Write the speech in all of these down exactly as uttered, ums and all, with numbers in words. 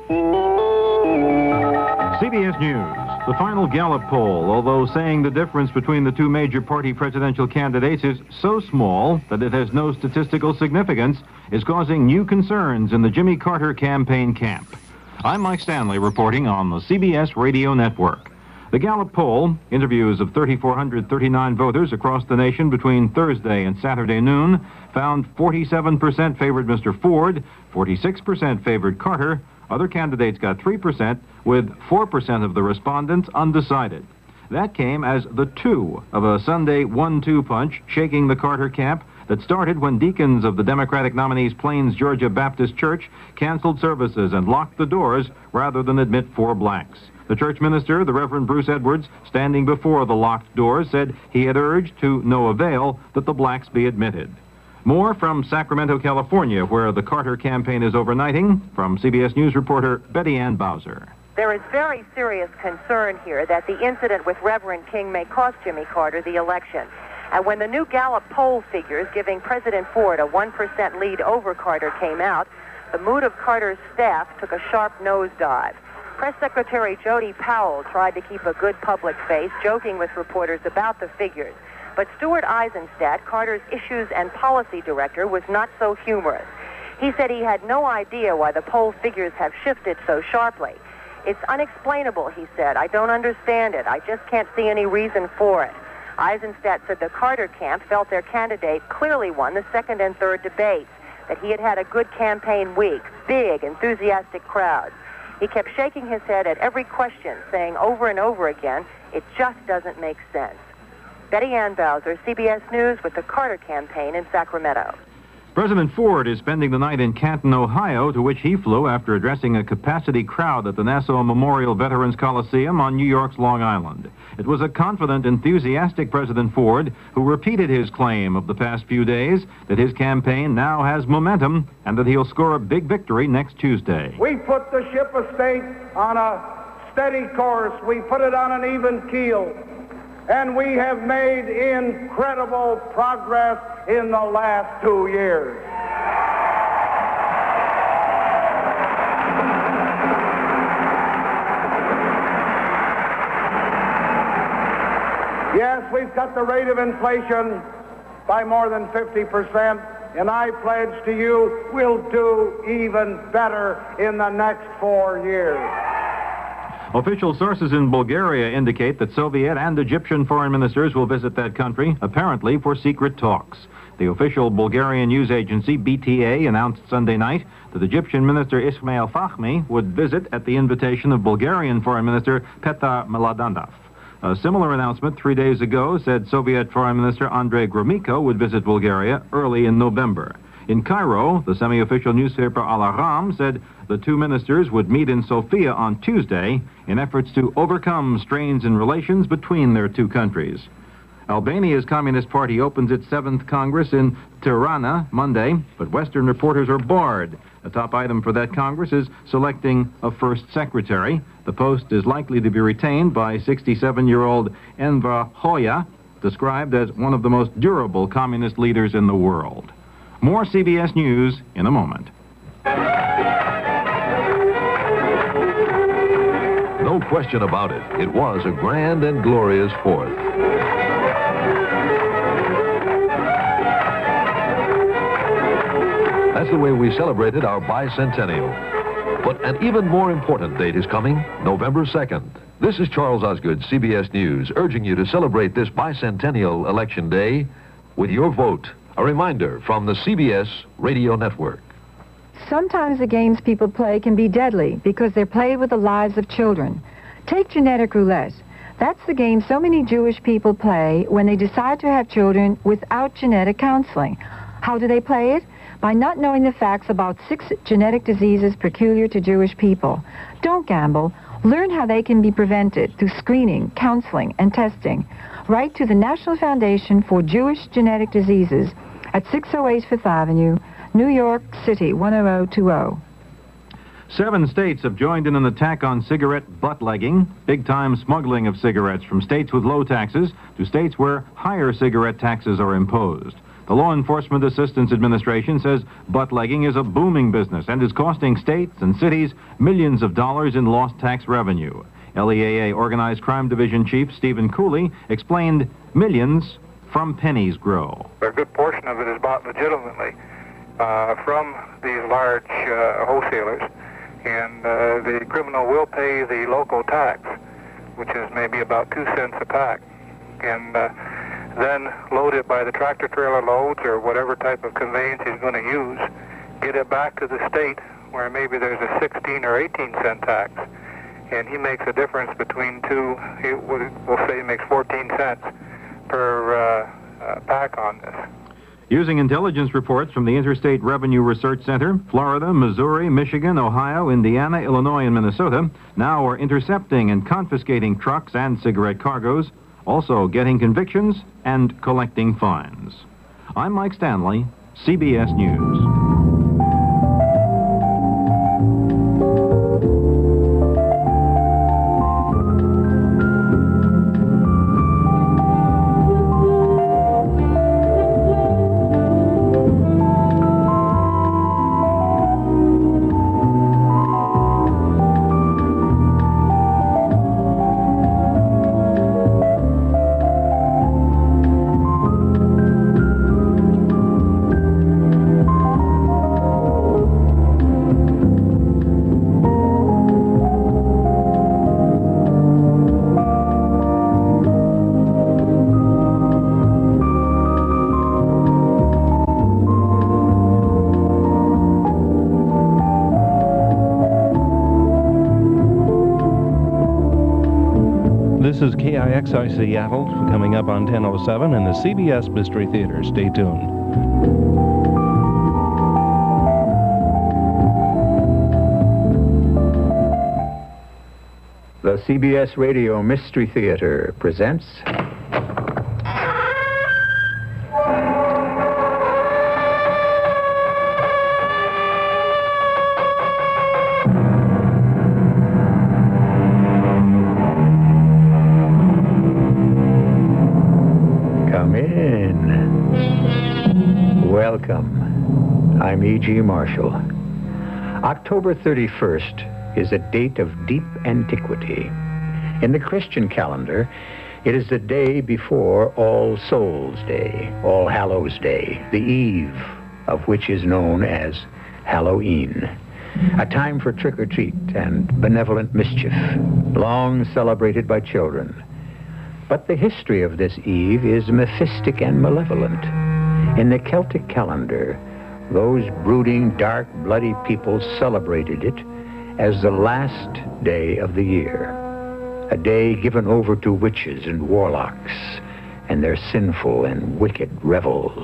C B S News. The final Gallup poll, although saying the difference between the two major party presidential candidates is so small that it has no statistical significance, is causing new concerns in the Jimmy Carter campaign camp. I'm Mike Stanley reporting on the C B S Radio Network. The Gallup poll, interviews of three thousand four hundred thirty-nine voters across the nation between Thursday and Saturday noon, found forty-seven percent favored Mister Ford, forty-six percent favored Carter. Other candidates got three percent, with four percent of the respondents undecided. That came as the two of a Sunday one two punch shaking the Carter camp that started when deacons of the Democratic nominee's Plains, Georgia Baptist Church canceled services and locked the doors rather than admit four blacks. The church minister, the Reverend Bruce Edwards, standing before the locked doors, said he had urged to no avail that the blacks be admitted. More from Sacramento, California, where the Carter campaign is overnighting, from C B S News reporter Betty Ann Bowser. There is very serious concern here that the incident with Reverend King may cost Jimmy Carter the election. And when the new Gallup poll figures giving President Ford a one percent lead over Carter came out, the mood of Carter's staff took a sharp nosedive. Press Secretary Jody Powell tried to keep a good public face, joking with reporters about the figures. But Stuart Eisenstadt, Carter's Issues and Policy Director, was not so humorous. He said he had no idea why the poll figures have shifted so sharply. It's unexplainable, he said. I don't understand it. I just can't see any reason for it. Eisenstadt said the Carter camp felt their candidate clearly won the second and third debates, that he had had a good campaign week, big, enthusiastic crowds. He kept shaking his head at every question, saying over and over again, it just doesn't make sense. Betty Ann Bowser, C B S News, with the Carter campaign in Sacramento. President Ford is spending the night in Canton, Ohio, to which he flew after addressing a capacity crowd at the Nassau Memorial Veterans Coliseum on New York's Long Island. It was a confident, enthusiastic President Ford who repeated his claim of the past few days that his campaign now has momentum and that he'll score a big victory next Tuesday. We put the ship of state on a steady course. We put it on an even keel. And we have made incredible progress in the last two years. Yes, we've cut the rate of inflation by more than fifty percent, and I pledge to you we'll do even better in the next four years. Official sources in Bulgaria indicate that Soviet and Egyptian foreign ministers will visit that country, apparently for secret talks. The official Bulgarian news agency, B T A, announced Sunday night that Egyptian Minister Ismail Fahmy would visit at the invitation of Bulgarian Foreign Minister Petar Mladenov. A similar announcement three days ago said Soviet Foreign Minister Andrei Gromyko would visit Bulgaria early in November. In Cairo, the semi-official newspaper Al Ahram said the two ministers would meet in Sofia on Tuesday in efforts to overcome strains in relations between their two countries. Albania's Communist Party opens its seventh Congress in Tirana Monday, but Western reporters are barred. A top item for that Congress is selecting a first secretary. The post is likely to be retained by sixty-seven-year-old Enver Hoxha, described as one of the most durable communist leaders in the world. More C B S News in a moment. No question about it, it was a grand and glorious Fourth. That's the way we celebrated our bicentennial. But an even more important date is coming, November second. This is Charles Osgood, C B S News, urging you to celebrate this bicentennial election day with your vote. A reminder from the C B S Radio Network. Sometimes the games people play can be deadly because they're played with the lives of children. Take genetic roulette. That's the game so many Jewish people play when they decide to have children without genetic counseling. How do they play it? By not knowing the facts about six genetic diseases peculiar to Jewish people. Don't gamble. Learn how they can be prevented through screening, counseling, and testing. Write to the National Foundation for Jewish Genetic Diseases at six oh eight Fifth Avenue, New York City, one oh oh two oh. Seven states have joined in an attack on cigarette butt-legging, big-time smuggling of cigarettes from states with low taxes to states where higher cigarette taxes are imposed. The Law Enforcement Assistance Administration says butt-legging is a booming business and is costing states and cities millions of dollars in lost tax revenue. L E A A Organized Crime Division Chief Stephen Cooley explained millions from pennies grow. A good portion of it is bought legitimately uh, from these large uh, wholesalers, and uh, the criminal will pay the local tax, which is maybe about two cents a pack, and uh, then load it by the tractor trailer loads or whatever type of conveyance he's going to use, get it back to the state where maybe there's a sixteen or eighteen cent tax, and he makes a difference between two. He, we'll say he makes fourteen cents per uh, uh, pack on this. Using intelligence reports from the Interstate Revenue Research Center, Florida, Missouri, Michigan, Ohio, Indiana, Illinois, and Minnesota now are intercepting and confiscating trucks and cigarette cargoes, also getting convictions and collecting fines. I'm Mike Stanley, C B S News. This is K I X I Seattle, coming up on ten oh seven in the C B S Mystery Theater. Stay tuned. The C B S Radio Mystery Theater presents... Come in. Welcome. I'm E G. Marshall. October thirty-first is a date of deep antiquity. In the Christian calendar, it is the day before All Souls Day, All Hallows Day, the eve of which is known as Halloween, a time for trick-or-treat and benevolent mischief, long celebrated by children. But the history of this eve is mephistic and malevolent. In the Celtic calendar, those brooding, dark, bloody people celebrated it as the last day of the year, a day given over to witches and warlocks and their sinful and wicked revels.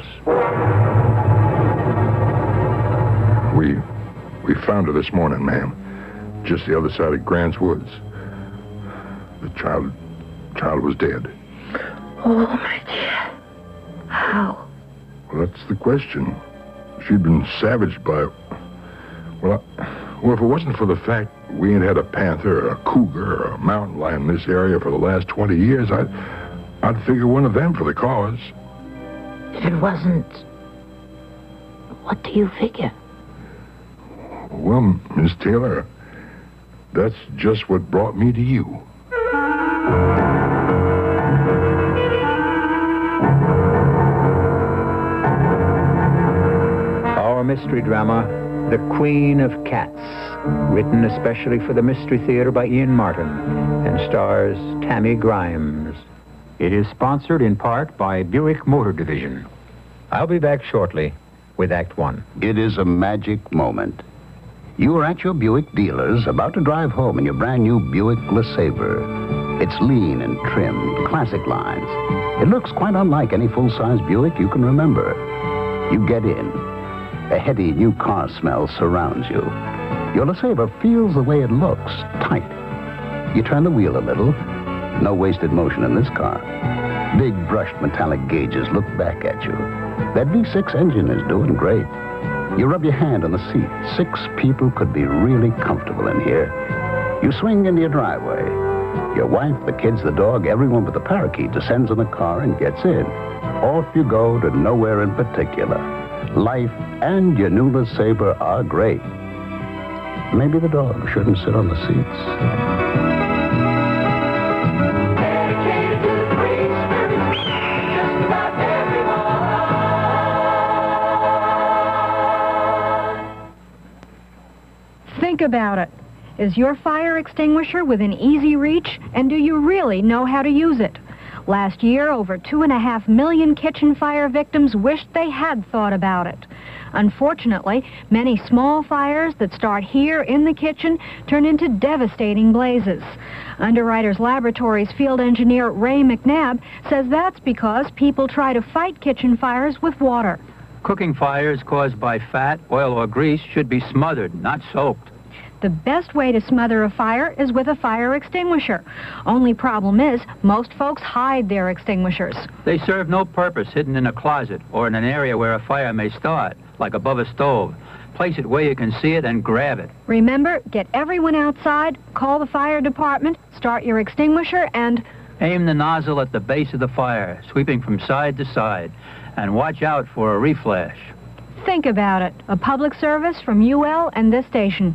We we found her this morning, ma'am, just the other side of Grant's Woods. The child child was dead. Oh, my dear. How? Well, that's the question. She'd been savaged by... Well, I, well, if it wasn't for the fact we ain't had a panther, a cougar, or a mountain lion in this area for the last twenty years, I'd, I'd figure one of them for the cause. If it wasn't... What do you figure? Well, Miss Taylor, that's just what brought me to you. Our mystery drama, The Queen of Cats, written especially for the Mystery Theater by Ian Martin and stars Tammy Grimes. It is sponsored in part by Buick Motor Division. I'll be back shortly with Act One. It is a magic moment. You are at your Buick dealers, about to drive home in your brand new Buick LeSabre. It's lean and trimmed, classic lines. It looks quite unlike any full-size Buick you can remember. You get in. A heady new car smell surrounds you. Your LeSabre feels the way it looks, tight. You turn the wheel a little. No wasted motion in this car. Big brushed metallic gauges look back at you. That V six engine is doing great. You rub your hand on the seat. Six people could be really comfortable in here. You swing into your driveway. Your wife, the kids, the dog, everyone but the parakeet descends in the car and gets in. Off you go to nowhere in particular. Life and your new LeSabre are great. Maybe the dog shouldn't sit on the seats. Dedicated to the free spirit, just about everyone. Think about it. Is your fire extinguisher within easy reach, and do you really know how to use it? Last year, over two and a half million kitchen fire victims wished they had thought about it. Unfortunately, many small fires that start here in the kitchen turn into devastating blazes. Underwriters Laboratories field engineer Ray McNabb says that's because people try to fight kitchen fires with water. Cooking fires caused by fat, oil, or grease should be smothered, not soaked. The best way to smother a fire is with a fire extinguisher. Only problem is, most folks hide their extinguishers. They serve no purpose hidden in a closet or in an area where a fire may start, like above a stove. Place it where you can see it and grab it. Remember, get everyone outside, call the fire department, start your extinguisher, and... Aim the nozzle at the base of the fire, sweeping from side to side, and watch out for a reflash. Think about it. A public service from U L and this station.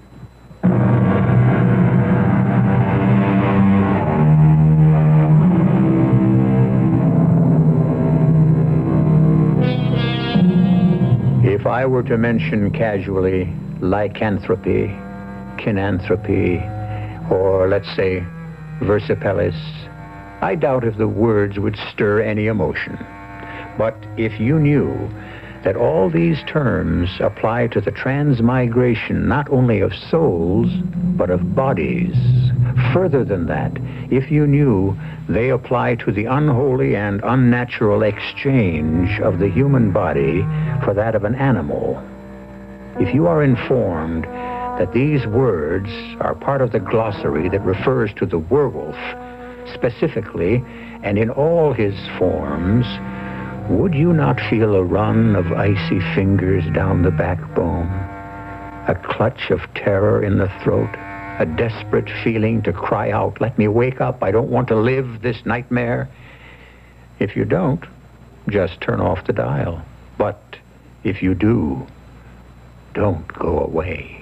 If I were to mention casually lycanthropy, kinanthropy, or let's say versipellis, I doubt if the words would stir any emotion. But if you knew that all these terms apply to the transmigration not only of souls, but of bodies, further than that, if you knew they apply to the unholy and unnatural exchange of the human body for that of an animal, if you are informed that these words are part of the glossary that refers to the werewolf specifically and in all his forms, would you not feel a run of icy fingers down the backbone, a clutch of terror in the throat, a desperate feeling to cry out, "Let me wake up, I don't want to live this nightmare"? If you don't, just turn off the dial. But if you do, don't go away.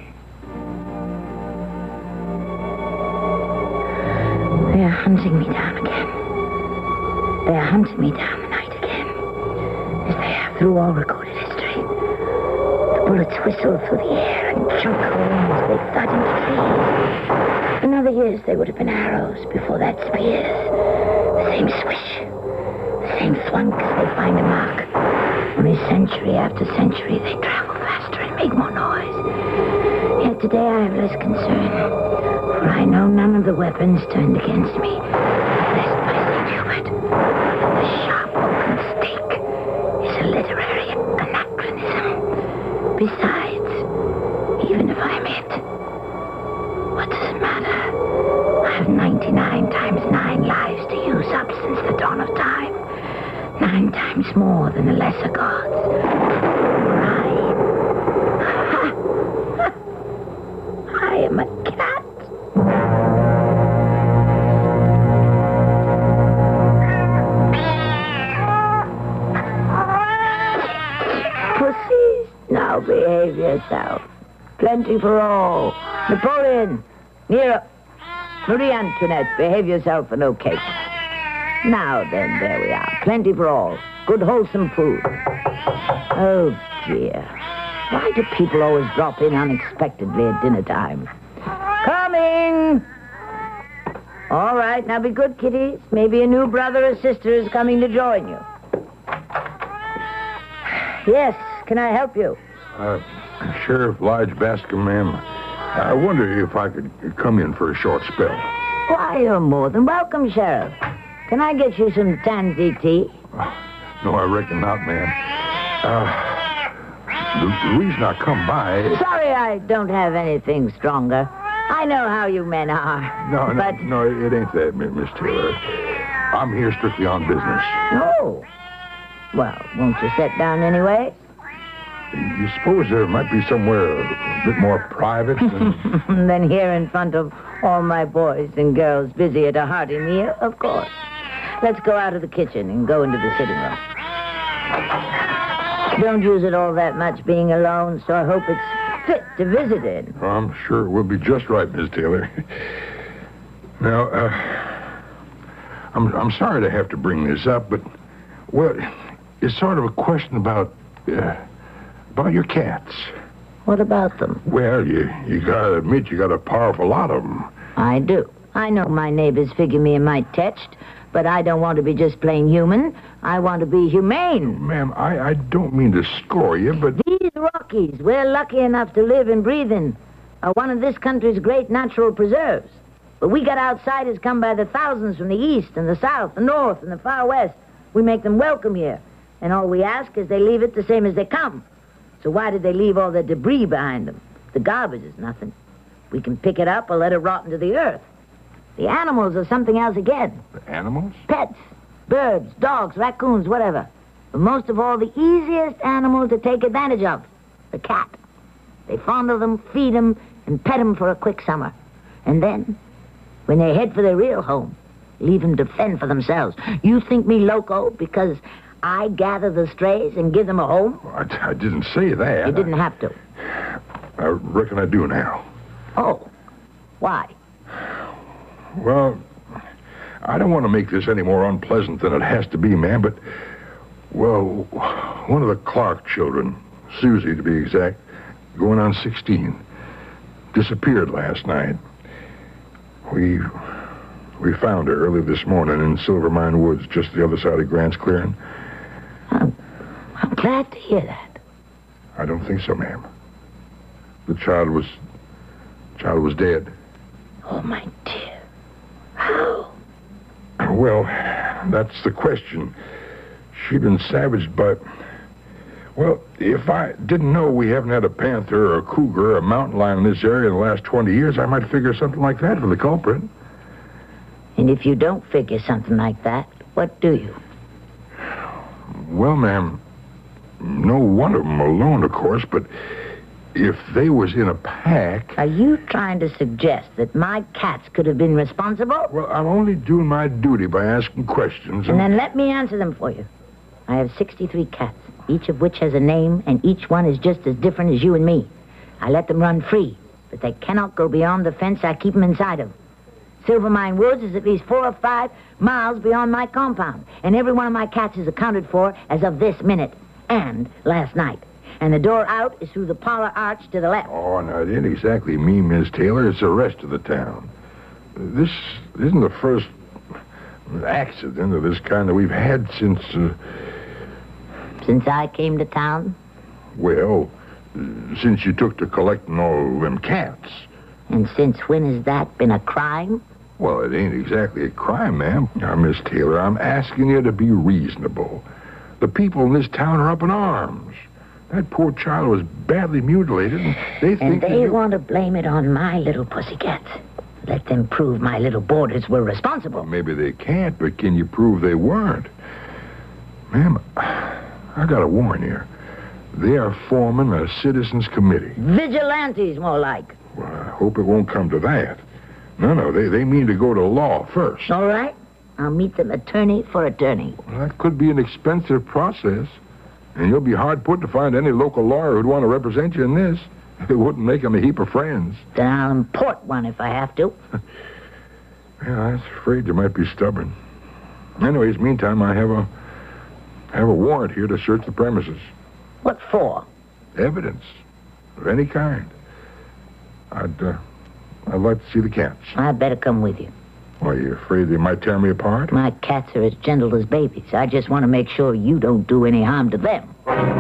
They are hunting me down again. They are hunting me down the night again, as they have through all recorded history. The bullets whistle through the air and choke holes as they thud into trees. In other years, they would have been arrows, before that spears. The same swish, the same thwunk as they find a mark. Only century after century, they travel faster and make more noise. Yet today I have less concern, for I know none of the weapons turned against me are blessed by Saint Hubert. The sharp oaken stake is a literary anachronism. Besides, even if I'm it, what does it matter? I have ninety-nine times nine lives to use up since the dawn of time. Nine times more than the lesser gods. For I... Ha! Ha! I am a cat. Pussies, now behave yourself. Plenty for all. Napoleon, Nero, Marie Antoinette, behave yourself and no cake. Now then, there we are. Plenty for all. Good wholesome food. Oh, dear. Why do people always drop in unexpectedly at dinner time? Coming! All right, now be good, kiddies. Maybe a new brother or sister is coming to join you. Yes, can I help you? Uh, Sheriff Lige Bascom, ma'am. I wonder if I could come in for a short spell. Why, you're more than welcome, Sheriff. Can I get you some tansy tea? Uh, no, I reckon not, ma'am. Uh, the, the reason I come by... Sorry I don't have anything stronger. I know how you men are. No, but... no, no, it ain't that, Miss Taylor. I'm here strictly on business. Oh. Well, won't you sit down anyway? You suppose there might be somewhere a bit more private than... Than here in front of all my boys and girls busy at a hearty meal? Of course. Let's go out of the kitchen and go into the sitting room. Don't use it all that much being alone, so I hope it's fit to visit in. Oh, I'm sure it will be just right, Miss Taylor. Now, uh, I'm, I'm sorry to have to bring this up, but, well, it's sort of a question about, uh, about your cats. What about them? Well, you, you gotta admit you got a powerful lot of them. I do. I know my neighbors figure me a mite tetched, but I don't want to be just plain human. I want to be humane. Ma'am, I, I don't mean to score you, but... These Rockies, we're lucky enough to live and breathe in, are one of this country's great natural preserves. But we got outsiders come by the thousands from the east and the south, the north and the far west. We make them welcome here. And all we ask is they leave it the same as they come. So why did they leave all the debris behind them? The garbage is nothing. We can pick it up or let it rot into the earth. The animals are something else again. The animals? Pets, birds, dogs, raccoons, whatever. But most of all, the easiest animal to take advantage of, the cat. They fondle them, feed them, and pet them for a quick summer. And then, when they head for their real home, leave them to fend for themselves. You think me loco because I gather the strays and give them a home? I, I didn't say that. You didn't have to. I reckon I do now. Oh, why? Well, I don't want to make this any more unpleasant than it has to be, ma'am, but, well, one of the Clark children, Susie to be exact, going on sixteen, disappeared last night. We we found her early this morning in Silvermine Woods, just the other side of Grant's Clearing. I'm, I'm glad to hear that. I don't think so, ma'am. The child was, child was dead. Oh, my dear. How? Well, that's the question. She'd been savaged by... Well, if I didn't know we haven't had a panther or a cougar or a mountain lion in this area in the last twenty years, I might figure something like that for the culprit. And if you don't figure something like that, what do you? Well, ma'am, no one of them alone, of course, but if they was in a pack... Are you trying to suggest that my cats could have been responsible? Well, I'm only doing my duty by asking questions. And, and then let me answer them for you. I have sixty-three cats, each of which has a name, and each one is just as different as you and me. I let them run free, but they cannot go beyond the fence I keep them inside of. Silvermine Woods is at least four or five miles beyond my compound, and every one of my cats is accounted for as of this minute and last night. And the door out is through the parlor arch to the left. Oh, no, it ain't exactly me, Miss Taylor. It's the rest of the town. This isn't the first accident of this kind that we've had since... Uh, since I came to town? Well, since you took to collecting all them cats. And since when has that been a crime? Well, it ain't exactly a crime, ma'am. Now, Miss Taylor, I'm asking you to be reasonable. The people in this town are up in arms. That poor child was badly mutilated, and they think... And they you... want to blame it on my little pussycats. Let them prove my little boarders were responsible. Well, maybe they can't, but can you prove they weren't? Ma'am, I gotta warn you. They are forming a citizens committee. Vigilantes, more like. Well, I hope it won't come to that. No, no, they, they mean to go to law first. All right. I'll meet them attorney for attorney. Well, that could be an expensive process. And you'll be hard put to find any local lawyer who'd want to represent you in this. It wouldn't make them a heap of friends. Then I'll import one if I have to. Yeah, I was afraid you might be stubborn. Anyways, meantime, I have a have a warrant here to search the premises. What for? Evidence of any kind. I'd uh, I'd like to see the cats. I'd better come with you. Why, you afraid they might tear me apart? My cats are as gentle as babies. I just want to make sure you don't do any harm to them.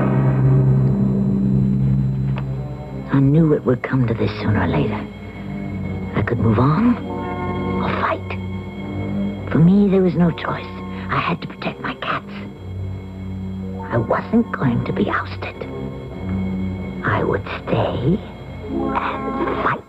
I knew it would come to this sooner or later. I could move on or fight. For me, there was no choice. I had to protect my cats. I wasn't going to be ousted. I would stay and fight.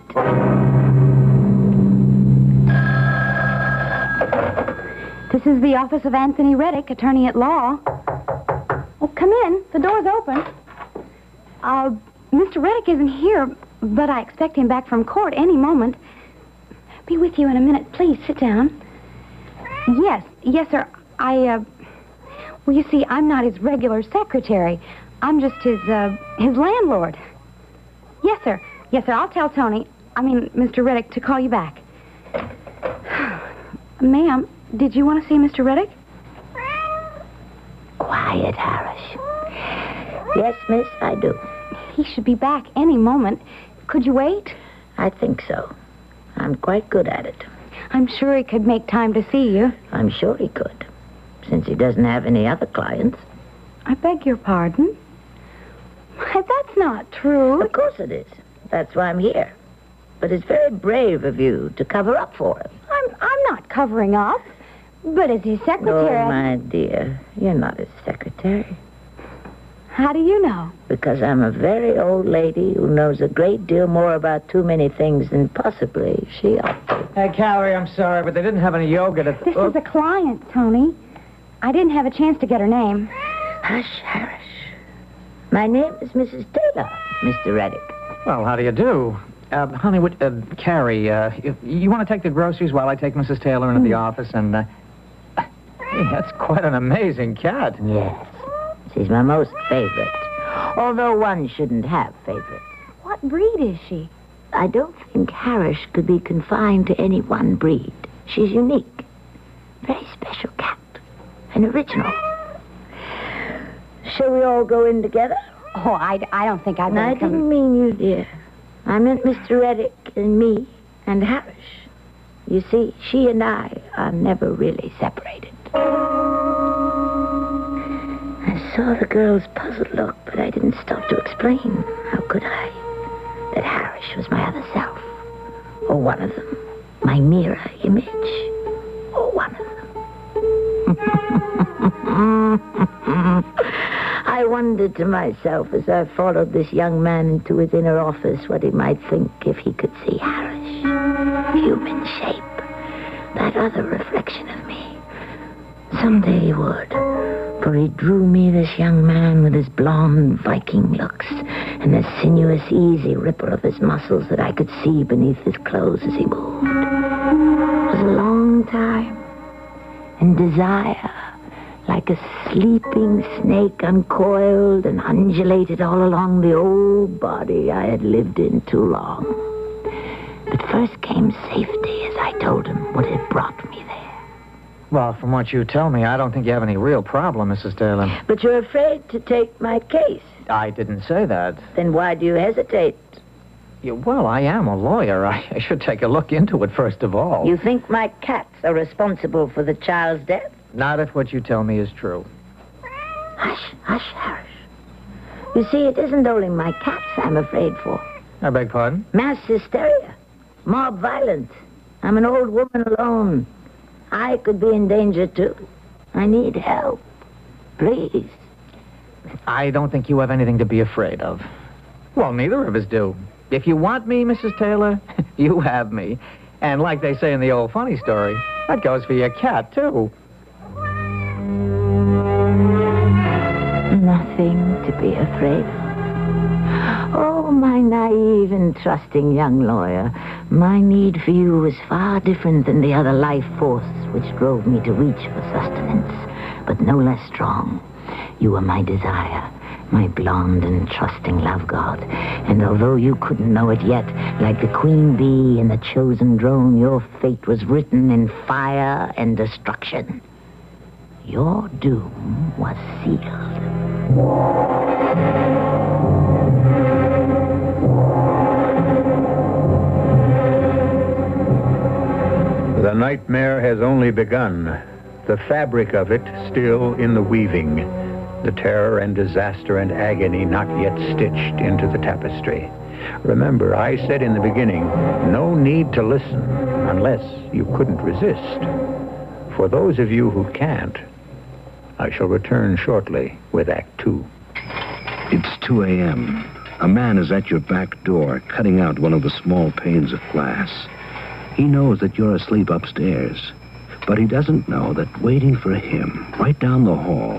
This is the office of Anthony Reddick, attorney at law. Oh, come in. The door's open. Uh, Mister Reddick isn't here, but I expect him back from court any moment. Be with you in a minute. Please, sit down. Yes, yes, sir. I, uh... Well, you see, I'm not his regular secretary. I'm just his, uh, his landlord. Yes, sir. Yes, sir. I'll tell Tony, I mean, Mister Reddick, to call you back. Ma'am, did you want to see Mister Reddick? Quiet, Harris. Yes, miss, I do. He should be back any moment. Could you wait? I think so. I'm quite good at it. I'm sure he could make time to see you. I'm sure he could, since he doesn't have any other clients. I beg your pardon? Why, that's not true. Of course it is. That's why I'm here. But it's very brave of you to cover up for him. I'm I'm not covering up. But as his secretary... Oh, my dear, you're not his secretary. How do you know? Because I'm a very old lady who knows a great deal more about too many things than possibly she ought to. Hey, Callie, I'm sorry, but they didn't have any yogurt at the... This is a client, Tony. I didn't have a chance to get her name. Hush, Harris. My name is Missus Taylor, Mister Reddick. Well, how do you do? Uh, honey, what, uh, Carrie, uh, you, you want to take the groceries while I take Missus Taylor into mm. the office and, uh... Hey, that's quite an amazing cat. Yes. She's my most favorite. Although one shouldn't have favorites. What breed is she? I don't think Harris could be confined to any one breed. She's unique. Very special cat. An original. Shall we all go in together? Oh, I, I don't think I'd... I didn't mean you, dear. I meant Mister Reddick and me and Harris. You see, she and I are never really separated. I saw the girl's puzzled look, but I didn't stop to explain. How could I? That Harris was my other self. Or one of them. My mirror image. Or one of them. I wondered to myself as I followed this young man into his inner office what he might think if he could see Harris. Human shape. That other reflection of me. Someday he would. For he drew me, this young man, with his blonde Viking looks and the sinuous, easy ripple of his muscles that I could see beneath his clothes as he moved. It was a long time. And desire, like a sleeping snake, uncoiled and undulated all along the old body I had lived in too long. But first came safety, as I told him what had brought me there. Well, from what you tell me, I don't think you have any real problem, Missus Taylor. But you're afraid to take my case. I didn't say that. Then why do you hesitate? Yeah, well, I am a lawyer. I, I should take a look into it first of all. You think my cats are responsible for the child's death? Not if what you tell me is true. Hush, hush, Harris. You see, it isn't only my cats I'm afraid for. I beg pardon? Mass hysteria. Mob violence. I'm an old woman alone. I could be in danger, too. I need help. Please. I don't think you have anything to be afraid of. Well, neither of us do. If you want me, Missus Taylor, you have me. And like they say in the old funny story, that goes for your cat, too. Nothing to be afraid of. Oh, my naive and trusting young lawyer. My need for you was far different than the other life force which drove me to reach for sustenance, but no less strong. You were my desire, my blonde and trusting love god. And although you couldn't know it yet, like the queen bee and the chosen drone, your fate was written in fire and destruction. Your doom was sealed. The nightmare has only begun. The fabric of it still in the weaving. The terror and disaster and agony not yet stitched into the tapestry. Remember, I said in the beginning, no need to listen unless you couldn't resist. For those of you who can't, I shall return shortly with Act Two. It's two a.m. A man is at your back door, cutting out one of the small panes of glass. He knows that you're asleep upstairs, but he doesn't know that waiting for him, right down the hall,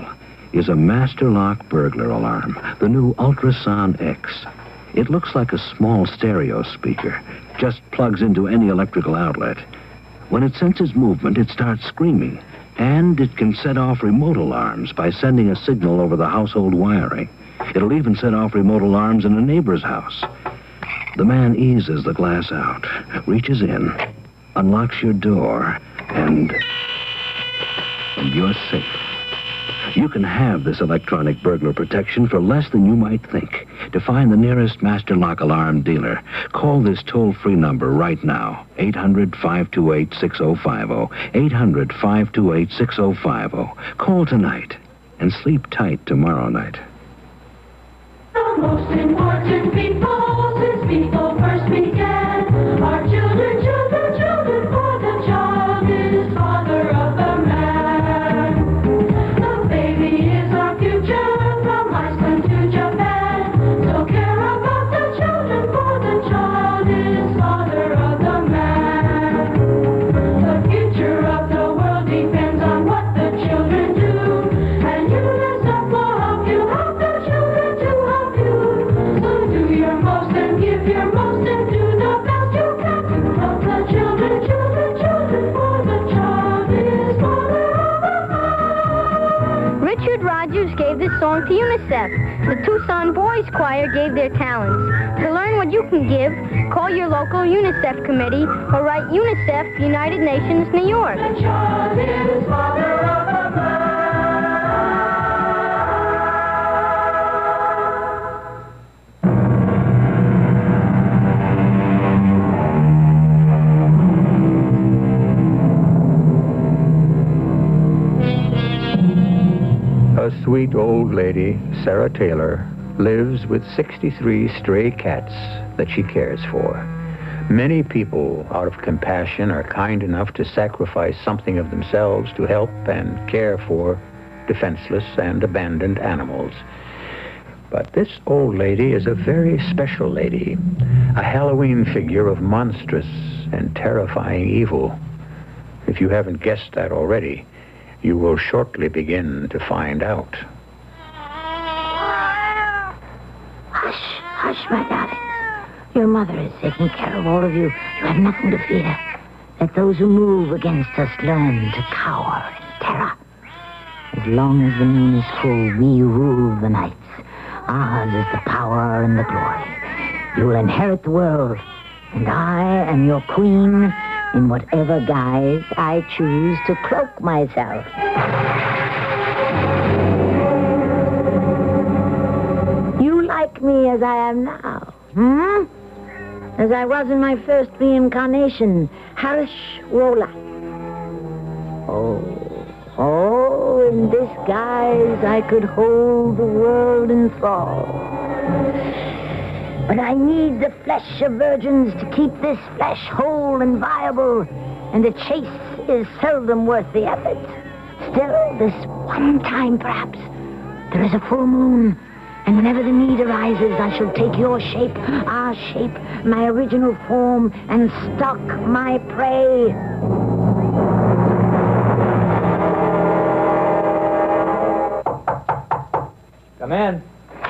is a Master Lock burglar alarm, the new Ultrasound X. It looks like a small stereo speaker, just plugs into any electrical outlet. When it senses movement, it starts screaming, and it can set off remote alarms by sending a signal over the household wiring. It'll even set off remote alarms in a neighbor's house. The man eases the glass out, reaches in, unlocks your door, and... and you're safe. You can have this electronic burglar protection for less than you might think. To find the nearest Master Lock alarm dealer, call this toll-free number right now. eight hundred, five two eight, six oh five oh. eight hundred, five two eight, six oh five oh. Call tonight and sleep tight tomorrow night. The most important people since people first began are children, children, children, for the child is father of the man. The baby is our future, from Iceland to Japan. So care about the children, for the child is father of the man. The future of the world depends on what the children do, and UNICEF will help you help the children to help you. So do your most and give your most and do the best you can to help the children, children, children, for the child is father of the man. Richard Rogers gave this song to UNICEF. The Tucson Boys Choir gave their talents. To learn what you can give, call your local UNICEF committee or write UNICEF, United Nations, New York. The child is father of the man. A sweet old lady, Sarah Taylor, lives with sixty-three stray cats that she cares for. Many people, out of compassion, are kind enough to sacrifice something of themselves to help and care for defenseless and abandoned animals. But this old lady is a very special lady, a Halloween figure of monstrous and terrifying evil. If you haven't guessed that already, you will shortly begin to find out. Hush, hush, my darling. Your mother is taking care of all of you. You have nothing to fear. Let those who move against us learn to cower in terror. As long as the moon is full, we rule the nights. Ours is the power and the glory. You will inherit the world, and I am your queen in whatever guise I choose to cloak myself. You like me as I am now, hmm? As I was in my first reincarnation, Harish Rola. Oh, oh, in this guise I could hold the world in thrall. But I need the flesh of virgins to keep this flesh whole and viable, and the chase is seldom worth the effort. Still, this one time, perhaps, there is a full moon, and whenever the need arises, I shall take your shape, our shape, my original form, and stalk my prey. Come in.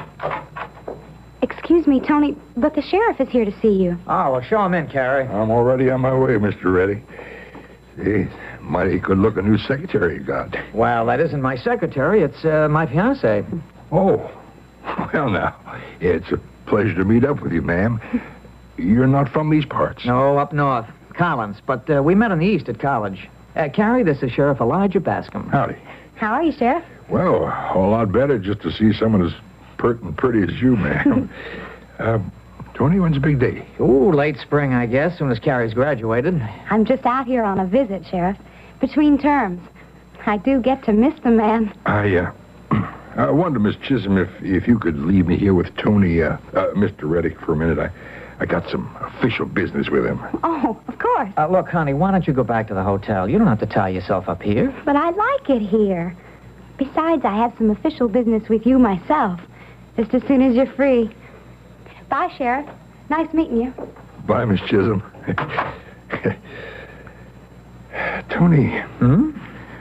Excuse me, Tony, but the sheriff is here to see you. Oh, well, show him in, Carrie. I'm already on my way, Mister Reddy. See, mighty good-looking new secretary you got. Well, that isn't my secretary. It's uh, my fiancée. Oh, well, now, it's a pleasure to meet up with you, ma'am. You're not from these parts. No, up north. Collins. But uh, we met in the east at college. Uh, Carrie, this is Sheriff Elijah Bascom. Howdy. How are you, Sheriff? Well, a whole lot better just to see someone as pert and pretty as you, ma'am. uh, Tony, when's the big day? Ooh, late spring, I guess, soon as Carrie's graduated. I'm just out here on a visit, Sheriff. Between terms. I do get to miss the man. I, uh... I wonder, Miss Chisholm, if if you could leave me here with Tony, uh, uh, Mister Reddick, for a minute. I, I got some official business with him. Oh, of course. Uh, look, honey, why don't you go back to the hotel? You don't have to tie yourself up here. But I like it here. Besides, I have some official business with you myself. Just as soon as you're free. Bye, Sheriff. Nice meeting you. Bye, Miss Chisholm. Tony. Hmm?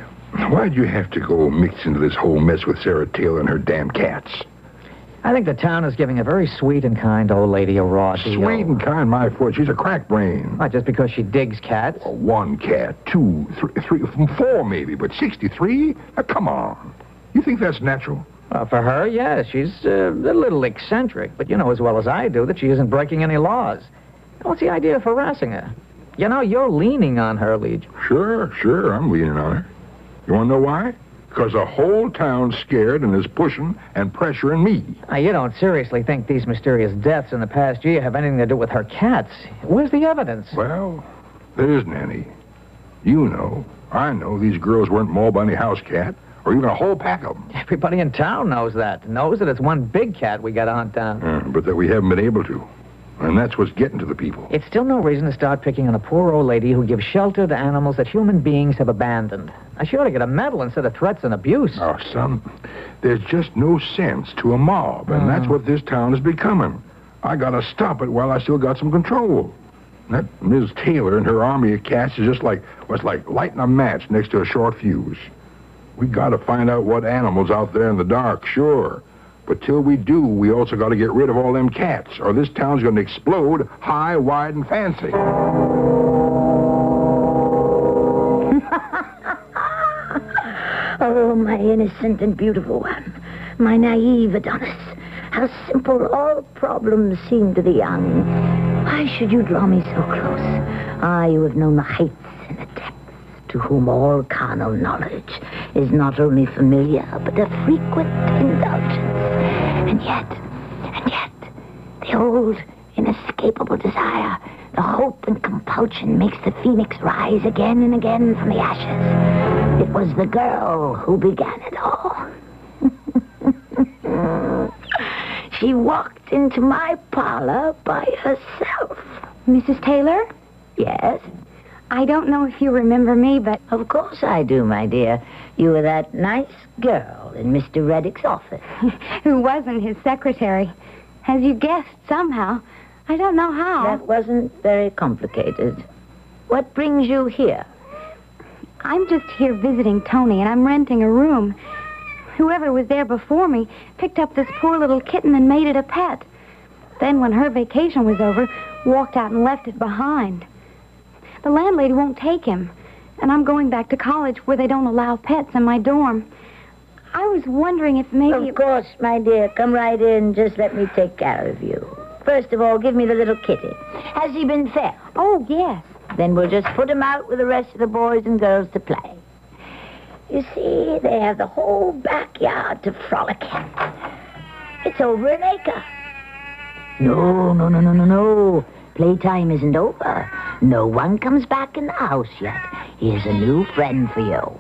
Why'd you have to go mix into this whole mess with Sarah Taylor and her damn cats? I think the town is giving a very sweet and kind old lady a raw deal. Sweet and kind, my foot. She's a crack brain. Not just because she digs cats. Oh, one cat, two, three, three, four maybe, but sixty-three? Now, come on. You think that's natural? Well, for her, yes. She's uh, a little eccentric, but you know as well as I do that she isn't breaking any laws. What's the idea of harassing her? You know, you're leaning on her, Leach. Sure, sure, I'm leaning on her. You want to know why? Because the whole town's scared and is pushing and pressuring me. Now, you don't seriously think these mysterious deaths in the past year have anything to do with her cats? Where's the evidence? Well, there isn't any. You know, I know these girls weren't mauled by any house cat, or even a whole pack of them. Everybody in town knows that. Knows that it's one big cat we got to hunt down. Uh, but that we haven't been able to. And that's what's getting to the people. It's still no reason to start picking on a poor old lady who gives shelter to animals that human beings have abandoned. I sure ought to get a medal instead of threats and abuse. Oh, son, there's just no sense to a mob, and Mm. that's what this town is becoming. I gotta stop it while I still got some control. That Miz Taylor and her army of cats is just like, what's like lighting a match next to a short fuse. We gotta find out what animal's out there in the dark, sure. But till we do, we also got to get rid of all them cats, or this town's going to explode high, wide, and fancy. Oh, my innocent and beautiful one. My naive Adonis. How simple all problems seem to the young. Why should you draw me so close? I, who have known the heights and the depths, to whom all carnal knowledge is not only familiar, but a frequent indulgence. And yet, and yet, the old, inescapable desire, the hope and compulsion makes the phoenix rise again and again from the ashes. It was the girl who began it all. She walked into my parlor by herself. Missus Taylor? Yes? I don't know if you remember me, but... Of course I do, my dear. You were that nice girl in Mister Reddick's office. Who wasn't his secretary. As you guessed, somehow. I don't know how. That wasn't very complicated. What brings you here? I'm just here visiting Tony, and I'm renting a room. Whoever was there before me picked up this poor little kitten and made it a pet. Then, when her vacation was over, walked out and left it behind. The landlady won't take him, and I'm going back to college where they don't allow pets in my dorm. I was wondering if maybe... Of course, my dear. Come right in. Just let me take care of you. First of all, give me the little kitty. Has he been fed? Oh, yes. Then we'll just put him out with the rest of the boys and girls to play. You see, they have the whole backyard to frolic in. It's over an acre. No, no, no, no, no, no. Playtime isn't over. No one comes back in the house yet. Here's a new friend for you.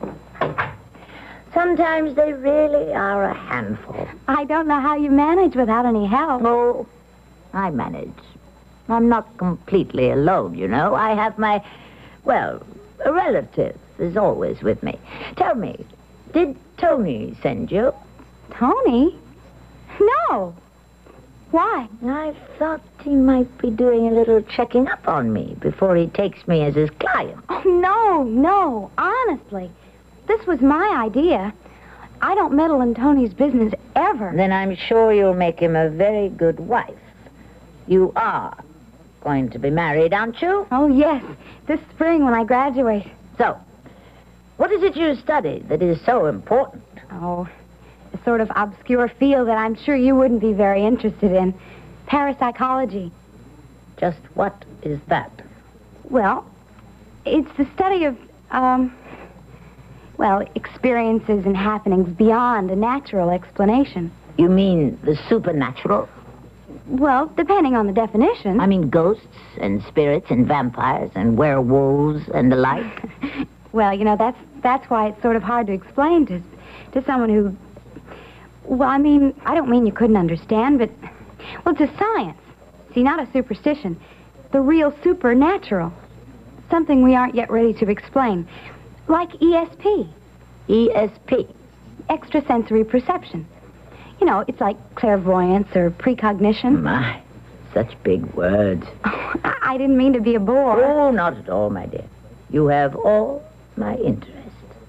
Sometimes they really are a handful. I don't know how you manage without any help. Oh, I manage. I'm not completely alone, you know. I have my, well, a relative is always with me. Tell me, did Tony send you? Tony? No. Why? I thought he might be doing a little checking up on me before he takes me as his client. Oh, no, no. Honestly. This was my idea. I don't meddle in Tony's business ever. Then I'm sure you'll make him a very good wife. You are going to be married, aren't you? Oh, yes. This spring when I graduate. So, what is it you study that is so important? Oh, a sort of obscure field that I'm sure you wouldn't be very interested in. Parapsychology. Just what is that? Well, it's the study of, um, well, experiences and happenings beyond a natural explanation. You mean the supernatural? Well, depending on the definition. I mean ghosts and spirits and vampires and werewolves and the like. Well, you know, that's that's why it's sort of hard to explain to to someone who... Well, I mean, I don't mean you couldn't understand, but... Well, it's a science. See, not a superstition. The real supernatural. Something we aren't yet ready to explain. Like E S P. E S P? Extrasensory perception. You know, it's like clairvoyance or precognition. My, such big words. Oh, I didn't mean to be a bore. Oh, not at all, my dear. You have all my interest.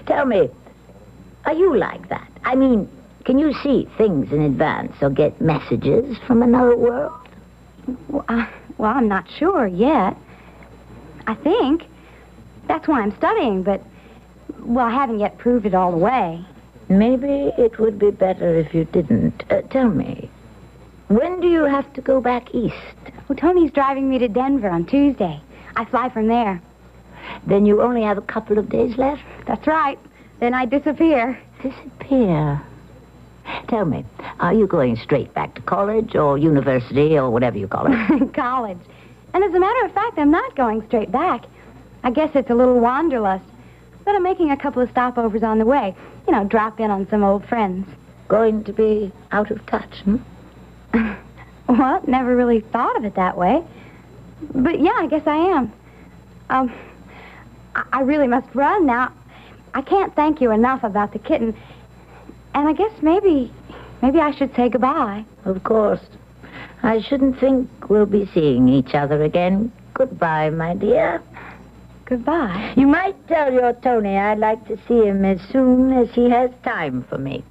Tell me, are you like that? I mean, can you see things in advance or get messages from another world? Well, uh, well, I'm not sure yet. I think. That's why I'm studying, but, well, I haven't yet proved it all the way. Maybe it would be better if you didn't. Uh, tell me, when do you have to go back east? Well, Tony's driving me to Denver on Tuesday. I fly from there. Then you only have a couple of days left? That's right. Then I disappear. Disappear? Tell me, are you going straight back to college or university or whatever you call it? College. And as a matter of fact, I'm not going straight back. I guess it's a little wanderlust. But I'm making a couple of stopovers on the way. You know, drop in on some old friends. Going to be out of touch, hmm? Well, never really thought of it that way. But yeah, I guess I am. Um, I, I really must run now. I can't thank you enough about the kitten. And I guess maybe, maybe I should say goodbye. Of course. I shouldn't think we'll be seeing each other again. Goodbye, my dear. Goodbye. You might tell your Tony I'd like to see him as soon as he has time for me.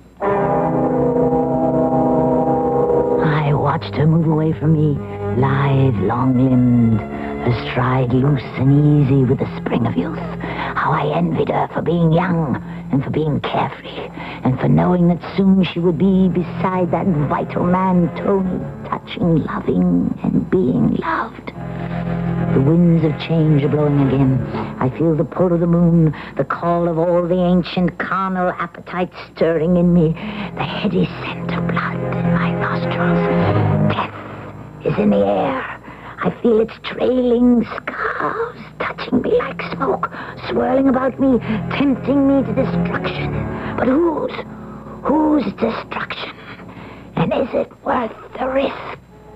I watched her move away from me, lithe, long-limbed, her stride loose and easy with the spring of youth. How I envied her for being young and for being carefree and for knowing that soon she would be beside that vital man, Tony, touching, loving, and being loved. The winds of change are blowing again. I feel the pull of the moon, the call of all the ancient carnal appetites stirring in me, the heady scent of blood in my nostrils. Death is in the air. I feel its trailing scarves touching me like smoke, swirling about me, tempting me to destruction. But whose? Whose destruction? And is it worth the risk?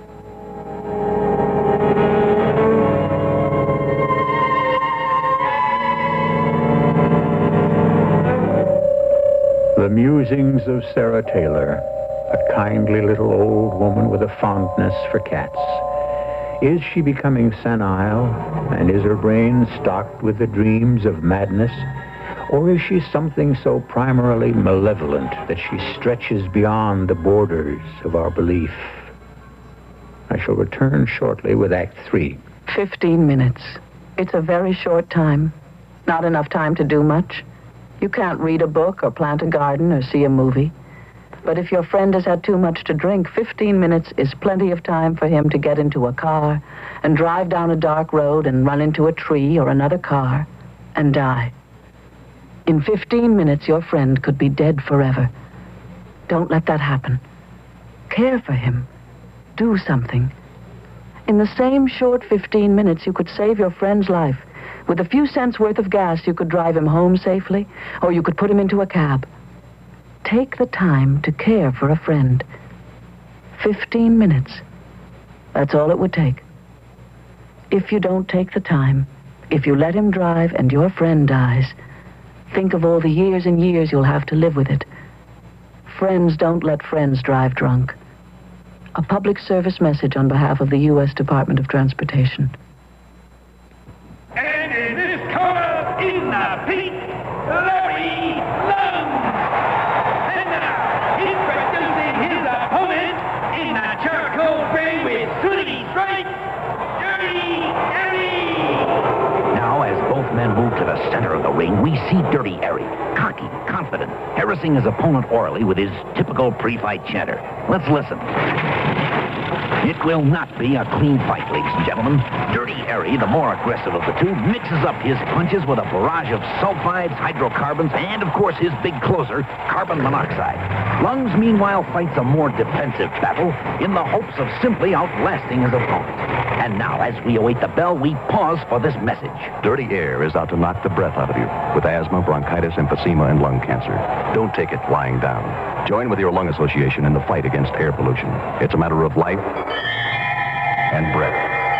The musings of Sarah Taylor, a kindly little old woman with a fondness for cats. Is she becoming senile, and is her brain stocked with the dreams of madness? Or is she something so primarily malevolent that she stretches beyond the borders of our belief? I shall return shortly with Act Three. Fifteen minutes. It's a very short time. Not enough time to do much. You can't read a book or plant a garden or see a movie. But if your friend has had too much to drink, fifteen minutes is plenty of time for him to get into a car and drive down a dark road and run into a tree or another car and die. In fifteen minutes, your friend could be dead forever. Don't let that happen. Care for him. Do something. In the same short fifteen minutes, you could save your friend's life. With a few cents worth of gas, you could drive him home safely, or you could put him into a cab. Take the time to care for a friend. Fifteen minutes. That's all it would take. If you don't take the time, if you let him drive and your friend dies, think of all the years and years you'll have to live with it. Friends don't let friends drive drunk. A public service message on behalf of the U S Department of Transportation. And in this corner in the peak, Larry Lung. And now, introducing his opponent in the charcoal fray with sooty stripes, Dirty Harry. Now, as both men move to the center of the ring, we see Dirty Harry, cocky, confident, harassing his opponent orally with his typical pre-fight chatter. Let's listen. It will not be a clean fight, ladies and gentlemen. Dirty Harry, the more aggressive of the two, mixes up his punches with a barrage of sulfides, hydrocarbons, and, of course, his big closer, carbon monoxide. Lungs, meanwhile, fights a more defensive battle in the hopes of simply outlasting his opponent. And now, as we await the bell, we pause for this message. Dirty air is out to knock the breath out of you with asthma, bronchitis, emphysema, and lung cancer. Don't take it lying down. Join with your lung association in the fight against air pollution. It's a matter of life and breath.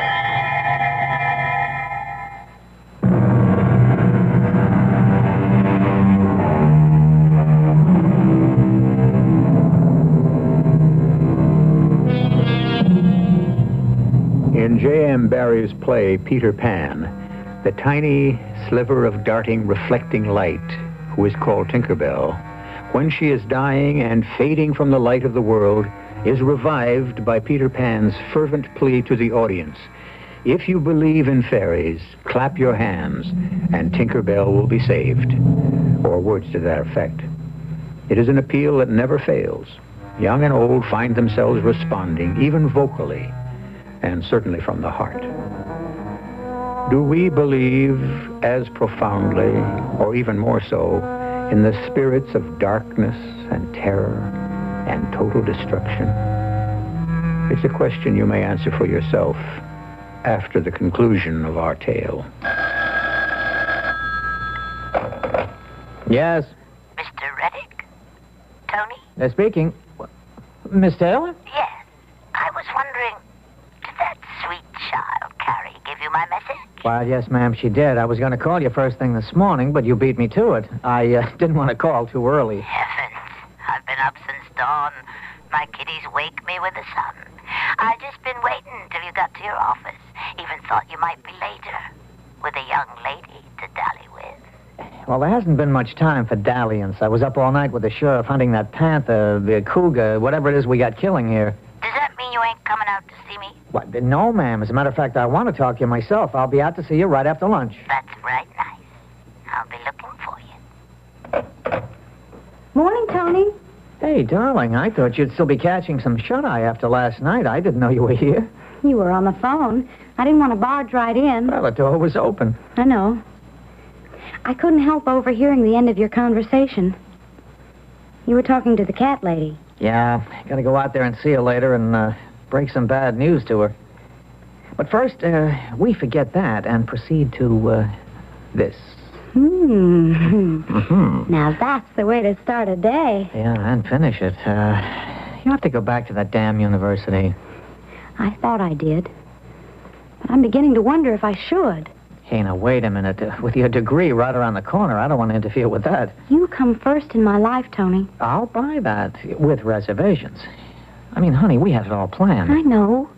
In J M Barrie's play, Peter Pan, the tiny sliver of darting, reflecting light, who is called Tinkerbell, when she is dying and fading from the light of the world, is revived by Peter Pan's fervent plea to the audience. If you believe in fairies, clap your hands, and Tinkerbell will be saved. Or words to that effect. It is an appeal that never fails. Young and old find themselves responding, even vocally, and certainly from the heart. Do we believe as profoundly, or even more so, in the spirits of darkness and terror and total destruction? It's a question you may answer for yourself after the conclusion of our tale. Yes. Mister Reddick? Tony? They're speaking. Miss Taylor? Yes. I was wondering, did that sweet child, Carrie, give you my message? Well, yes, ma'am, she did. I was going to call you first thing this morning, but you beat me to it. I uh, didn't want to call too early. Heavens. I've been up since dawn. My kiddies wake me with the sun. I've just been waiting till you got to your office. Even thought you might be later, with a young lady to dally with. Well, there hasn't been much time for dalliance. I was up all night with the sheriff hunting that panther, the cougar, whatever it is we got killing here. Does that mean you ain't coming out to see me? What? No, ma'am. As a matter of fact, I want to talk to you myself. I'll be out to see you right after lunch. That's right nice. I'll be looking for you. Morning, Tony. Hey, darling, I thought you'd still be catching some shut-eye after last night. I didn't know you were here. You were on the phone. I didn't want to barge right in. Well, the door was open. I know. I couldn't help overhearing the end of your conversation. You were talking to the cat lady. Yeah, gotta go out there and see her later and uh, break some bad news to her. But first, uh, we forget that and proceed to uh, this. Hmm. Mm-hmm. Now that's the way to start a day. Yeah, and finish it. Uh, you have to go back to that damn university. I thought I did. But I'm beginning to wonder if I should. Hey, now, wait a minute. Uh, with your degree right around the corner, I don't want to interfere with that. You come first in my life, Tony. I'll buy that, with reservations. I mean, honey, we had it all planned. I know.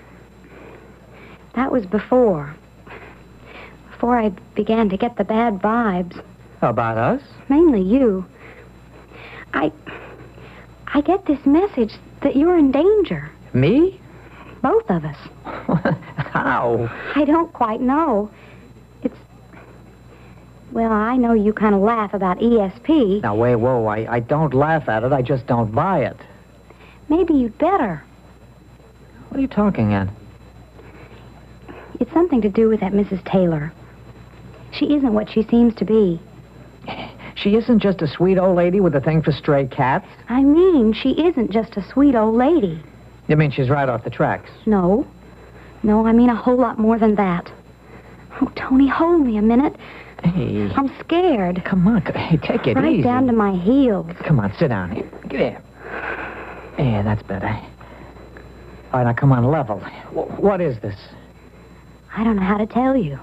That was before. Before I began to get the bad vibes. About us? Mainly you. I... I get this message that you're in danger. Me? Both of us. How? I don't quite know. It's... Well, I know you kind of laugh about E S P. Now, wait, whoa, I, I don't laugh at it. I just don't buy it. Maybe you'd better. What are you talking at? It's something to do with that Missus Taylor. She isn't what she seems to be. She isn't just a sweet old lady with a thing for stray cats? I mean, she isn't just a sweet old lady. You mean she's right off the tracks? No. No, I mean a whole lot more than that. Oh, Tony, hold me a minute. Hey. I'm scared. Come on, hey, take it right easy. Right down to my heels. Come on, sit down here. Get here. Yeah, that's better. All right, now come on, level. W- what is this? I don't know how to tell you.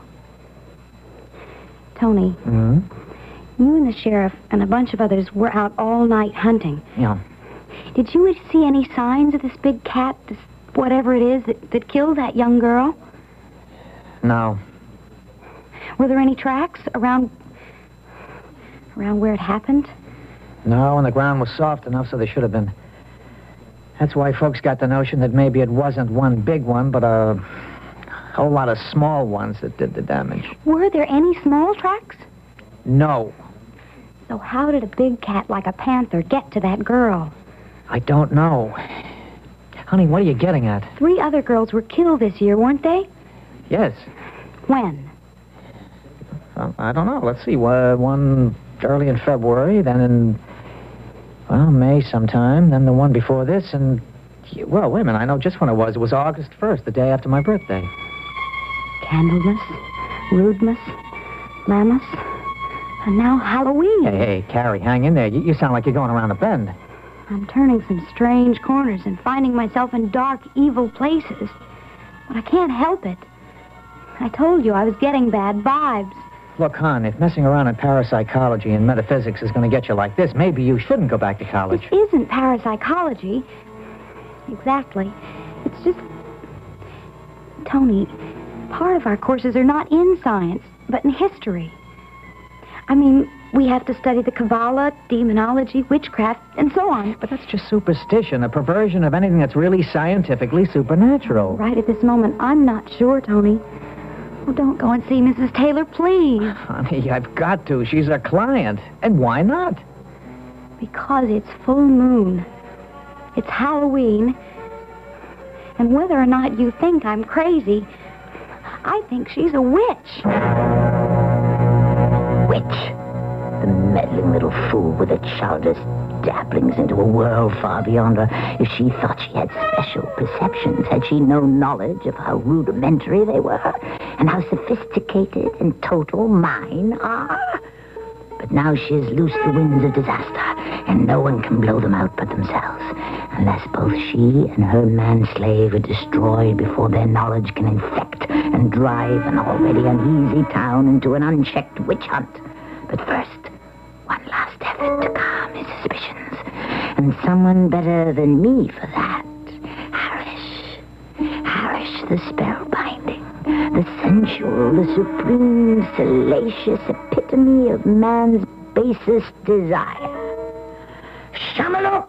Tony, Hmm? you and the sheriff and a bunch of others were out all night hunting. Yeah. Did you see any signs of this big cat, this whatever it is, that, that killed that young girl? No. Were there any tracks around... around where it happened? No, and the ground was soft enough, so there should have been. That's why folks got the notion that maybe it wasn't one big one, but a whole lot of small ones that did the damage. Were there any small tracks? No. So how did a big cat like a panther get to that girl? I don't know. Honey, what are you getting at? Three other girls were killed this year, weren't they? Yes. When? Well, I don't know. Let's see. Uh, one early in February, then in, well, May sometime, then the one before this, and, well, wait a minute. I know just when it was. It was August first, the day after my birthday. Candlemas, Rudemas, Lammas, and now Halloween. Hey, hey, Carrie, hang in there. You, you sound like you're going around a bend. I'm turning some strange corners and finding myself in dark, evil places. But I can't help it. I told you I was getting bad vibes. Look, hon, if messing around in parapsychology and metaphysics is going to get you like this, maybe you shouldn't go back to college. This isn't parapsychology. Exactly. It's just... Tony, part of our courses are not in science, but in history. I mean, we have to study the Kabbalah, demonology, witchcraft, and so on. But that's just superstition, a perversion of anything that's really scientifically supernatural. Right at this moment, I'm not sure, Tony. Oh, don't go and see Missus Taylor, please. Honey, I've got to. She's a client. And why not? Because it's full moon. It's Halloween. And whether or not you think I'm crazy, I think she's a witch. Witch. The meddling little fool with her childish dabblings into a world far beyond her. If she thought she had special perceptions, had she no knowledge of how rudimentary they were, and how sophisticated and total mine are? But now she has loosed the winds of disaster, and no one can blow them out but themselves, unless both she and her man-slave are destroyed before their knowledge can infect and drive an already uneasy town into an unchecked witch hunt. But first, one last effort to calm his suspicions, and someone better than me for that. Harish. Harish the spellbinding, the sensual, the supreme, salacious epitome of man's basest desire. Shamaluk!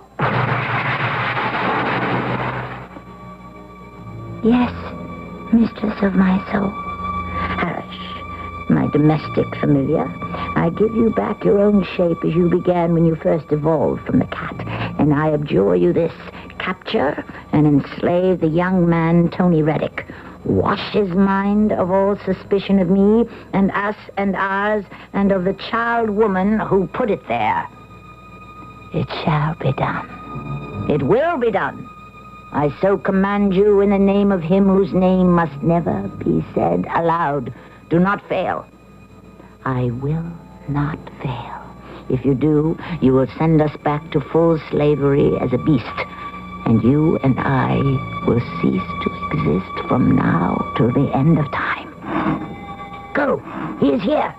Yes, mistress of my soul. Harish, my domestic familiar, I give you back your own shape as you began when you first evolved from the cat, and I abjure you this: capture and enslave the young man Tony Reddick. Wash his mind of all suspicion of me and us and ours and of the child woman who put it there. It shall be done. It will be done. I so command you in the name of him whose name must never be said aloud. Do not fail. I will not fail. If you do, you will send us back to full slavery as a beast, and you and I will cease to exist from now till the end of time. Go. He is here.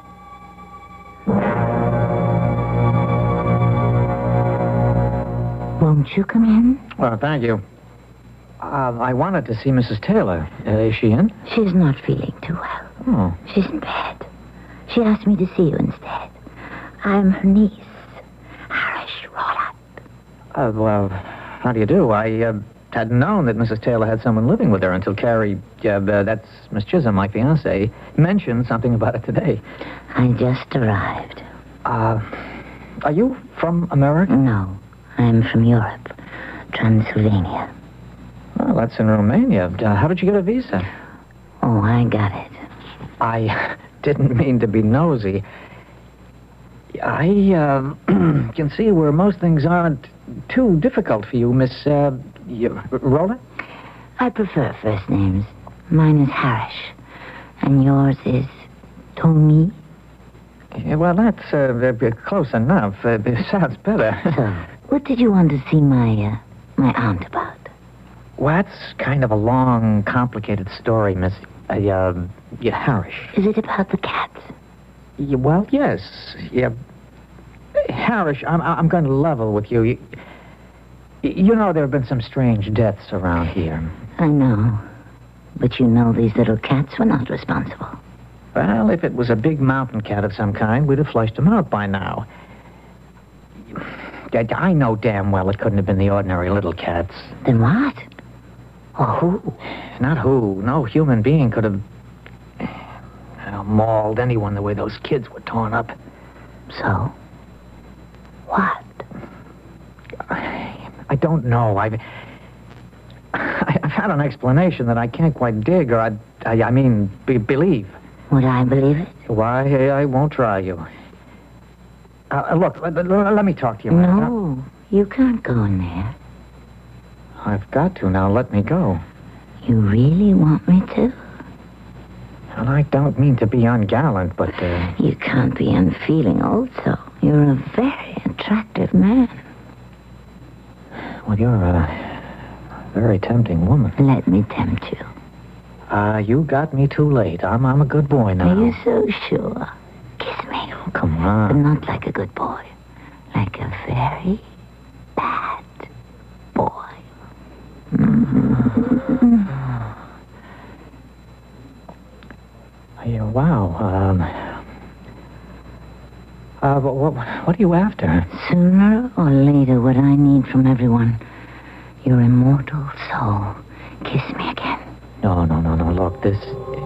Won't you come in? Well, thank you. Uh, I wanted to see Missus Taylor. Uh, is she in? She's not feeling too well. Oh. She's in bed. She asked me to see you instead. I'm her niece, Harish Rolla. Uh, well, how do you do? I uh, hadn't known that Missus Taylor had someone living with her until Carrie, uh, uh, that's Miss Chisholm, my fiancée, mentioned something about it today. I just arrived. Uh, are you from America? No, I'm from Europe, Transylvania. Well, that's in Romania. Uh, how did you get a visa? Oh, I got it. I didn't mean to be nosy. I uh, can see where most things aren't too difficult for you, Miss uh, Rolla. I prefer first names. Mine is Harish, and yours is Tony. Yeah, well, that's uh, close enough. Uh, it sounds better. So, what did you want to see my uh, my aunt about? Well, that's kind of a long, complicated story, Miss uh, uh, yeah, Harish. Is it about the cats? Yeah, well, yes. Yeah. Harish, I'm, I'm going to level with you. you. You know there have been some strange deaths around here. I know. But you know these little cats were not responsible. Well, if it was a big mountain cat of some kind, we'd have flushed them out by now. I know damn well it couldn't have been the ordinary little cats. Then what? Or who? Not who. No human being could have uh, mauled anyone the way those kids were torn up. So? What? I, I don't know. I've, I've had an explanation that I can't quite dig, or I, I, I mean, be, believe. Would I believe it? Why, I won't try you. Uh, look, let, let, let me talk to you. No, you can't go in there. I've got to now. Let me go. You really want me to? Well, I don't mean to be ungallant, but... Uh... You can't be unfeeling also. You're a very attractive man. Well, you're a very tempting woman. Let me tempt you. Uh, you got me too late. I'm, I'm a good boy now. Are you so sure? Kiss me. Oh, come on. But not like a good boy. Like a very bad boy. Mm-hmm. Yeah, wow. Um, Uh, what, what are you after? Sooner or later, what I need from everyone, your immortal soul. Kiss me again. No, no, no, no. Look, this...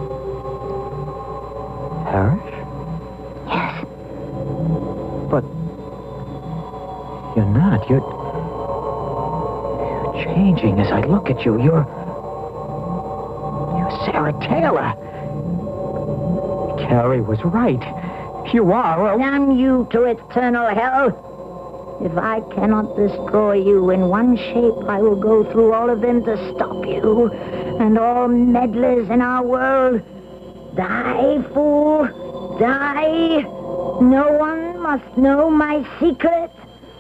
Parrish? Yes. But... You're not. You're... You're changing as I look at you. You're... You're Sarah Taylor. Carrie was right. You are. Damn you to eternal hell. If I cannot destroy you in one shape, I will go through all of them to stop you. And all meddlers in our world. Die, fool. Die. No one must know my secret.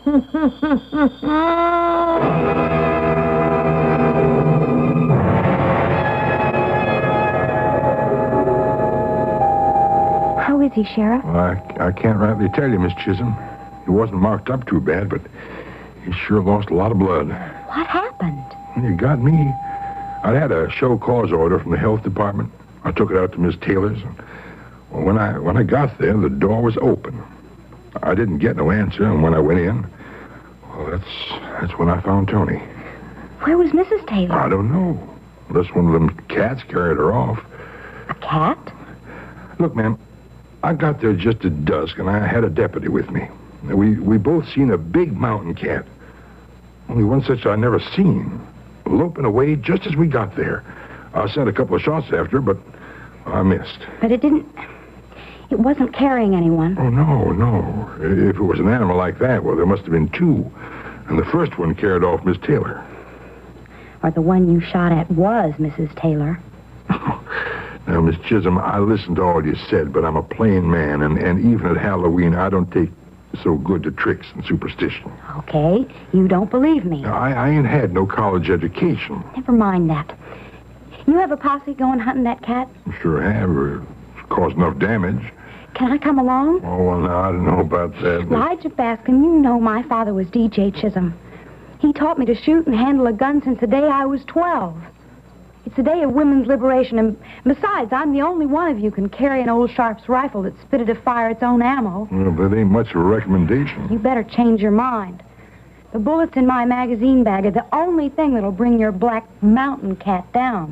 How is he, Sheriff? Well, I, I can't rightly tell you, Miss Chisholm. He wasn't marked up too bad, but he sure lost a lot of blood. What happened? You got me. I'd had a show cause order from the health department. I took it out to Miss Taylor's. And, well, when I when I got there, the door was open. I didn't get no answer, and when I went in, well, that's that's when I found Tony. Where was Missus Taylor? I don't know. Unless one of them cats carried her off. A cat? Look, ma'am, I got there just at dusk, and I had a deputy with me. We we both seen a big mountain cat. Only one such I never seen. Loping away just as we got there. I sent a couple of shots after her, but I missed. But it didn't... It wasn't carrying anyone. Oh, no, no. If it was an animal like that, well, there must have been two. And the first one carried off Miss Taylor. Or the one you shot at was Missus Taylor. Now, Miss Chisholm, I listened to all you said, but I'm a plain man, and, and even at Halloween, I don't take so good to tricks and superstition. Okay, you don't believe me. Now, I, I ain't had no college education. Never mind that. You have a posse going hunting that cat? Sure have. It's caused enough damage. Can I come along? Oh, well, no, I don't know about that. But... Elijah Baskin, you know my father was D J Chisholm. He taught me to shoot and handle a gun since the day I was twelve. It's the day of women's liberation, and besides, I'm the only one of you can carry an old Sharps rifle that's fitted to fire its own ammo. Well, that ain't much of a recommendation. You better change your mind. The bullets in my magazine bag are the only thing that'll bring your black mountain cat down.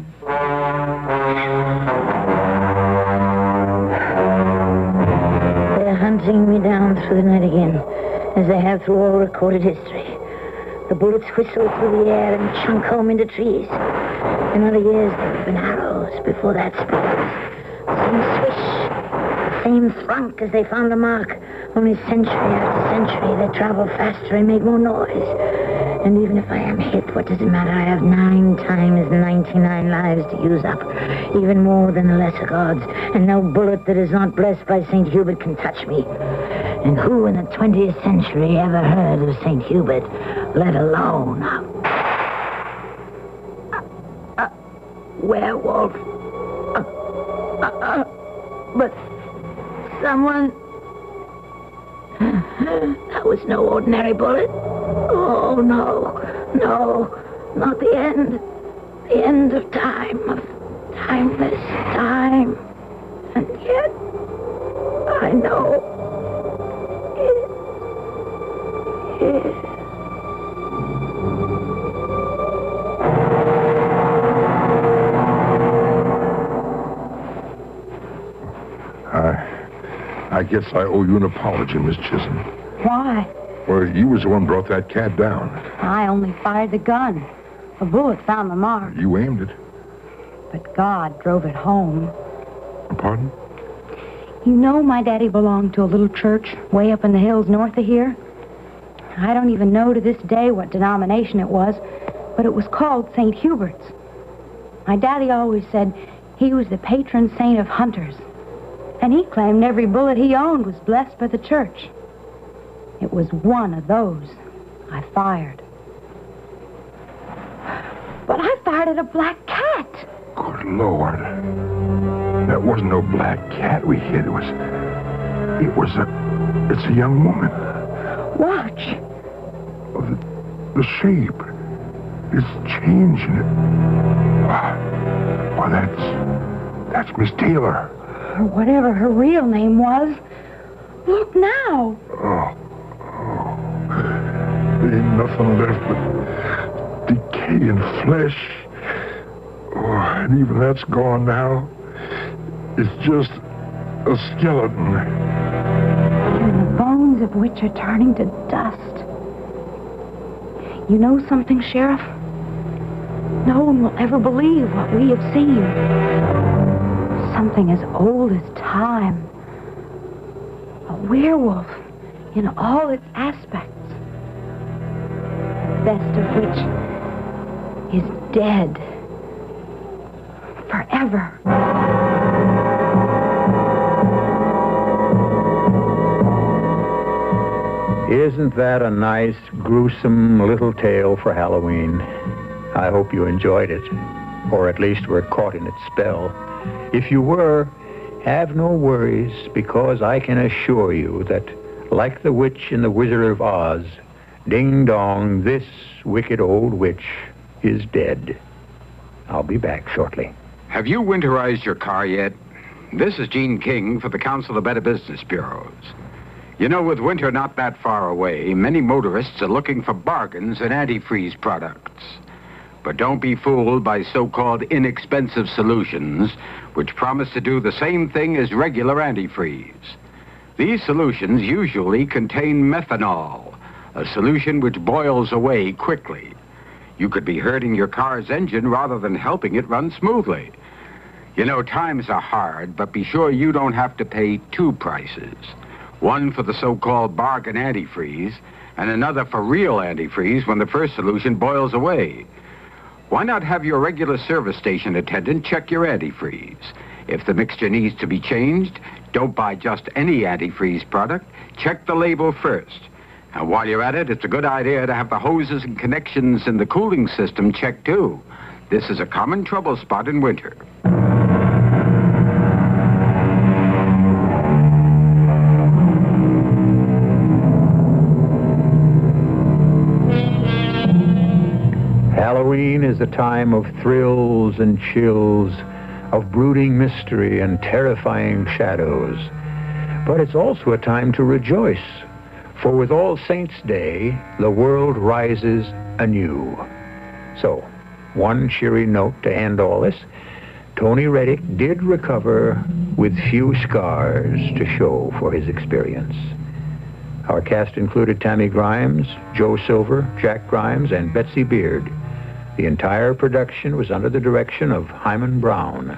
They're hunting me down through the night again, as they have through all recorded history. The bullets whistle through the air and chunk home into trees. In other years, there have been arrows. Before that, spears. Same swish, the same thunk as they found the mark. Only century after century, they travel faster and make more noise. And even if I am hit, what does it matter? I have nine times ninety-nine lives to use up. Even more than the lesser gods. And no bullet that is not blessed by Saint Hubert can touch me. And who in the twentieth century ever heard of Saint Hubert, let alone a, a, a werewolf? Uh, uh, uh, but someone... That was no ordinary bullet. Oh, no, no, not the end. The end of time, of timeless time. And yet, I know it is. I guess I owe you an apology, Miss Chisholm. Why? Well, you was the one who brought that cat down. I only fired the gun. A bullet found the mark. You aimed it. But God drove it home. Pardon? You know my daddy belonged to a little church way up in the hills north of here? I don't even know to this day what denomination it was, but it was called Saint Hubert's. My daddy always said he was the patron saint of hunters. And he claimed every bullet he owned was blessed by the church. It was one of those I fired. But I fired at a black cat. Good Lord. That wasn't no black cat we hit. It was... It was a... It's a young woman. Watch. Oh, the, the shape. It's changing. Why, why, that's... That's Miss Taylor. Or whatever her real name was. Look now. Oh, oh. There ain't nothing left but decaying flesh. Oh, and even that's gone now. It's just a skeleton. And the bones of which are turning to dust. You know something, Sheriff? No one will ever believe what we have seen. Something as old as time. A werewolf in all its aspects. The best of which is dead. Forever. Isn't that a nice, gruesome little tale for Halloween? I hope you enjoyed it, or at least were caught in its spell. If you were, have no worries, because I can assure you that, like the witch in The Wizard of Oz, ding dong, this wicked old witch is dead. I'll be back shortly. Have you winterized your car yet? This is Gene King for the Council of Better Business Bureaus. You know, with winter not that far away, many motorists are looking for bargains in antifreeze products. But don't be fooled by so-called inexpensive solutions, which promise to do the same thing as regular antifreeze. These solutions usually contain methanol, a solution which boils away quickly. You could be hurting your car's engine rather than helping it run smoothly. You know, times are hard, but be sure you don't have to pay two prices. One for the so-called bargain antifreeze, and another for real antifreeze when the first solution boils away. Why not have your regular service station attendant check your antifreeze? If the mixture needs to be changed, don't buy just any antifreeze product. Check the label first. And while you're at it, it's a good idea to have the hoses and connections in the cooling system checked too. This is a common trouble spot in winter. Halloween is a time of thrills and chills, of brooding mystery and terrifying shadows. But it's also a time to rejoice, for with All Saints' Day, the world rises anew. So, one cheery note to end all this. Tony Reddick did recover with few scars to show for his experience. Our cast included Tammy Grimes, Joe Silver, Jack Grimes, and Betsy Beard. The entire production was under the direction of Hyman Brown.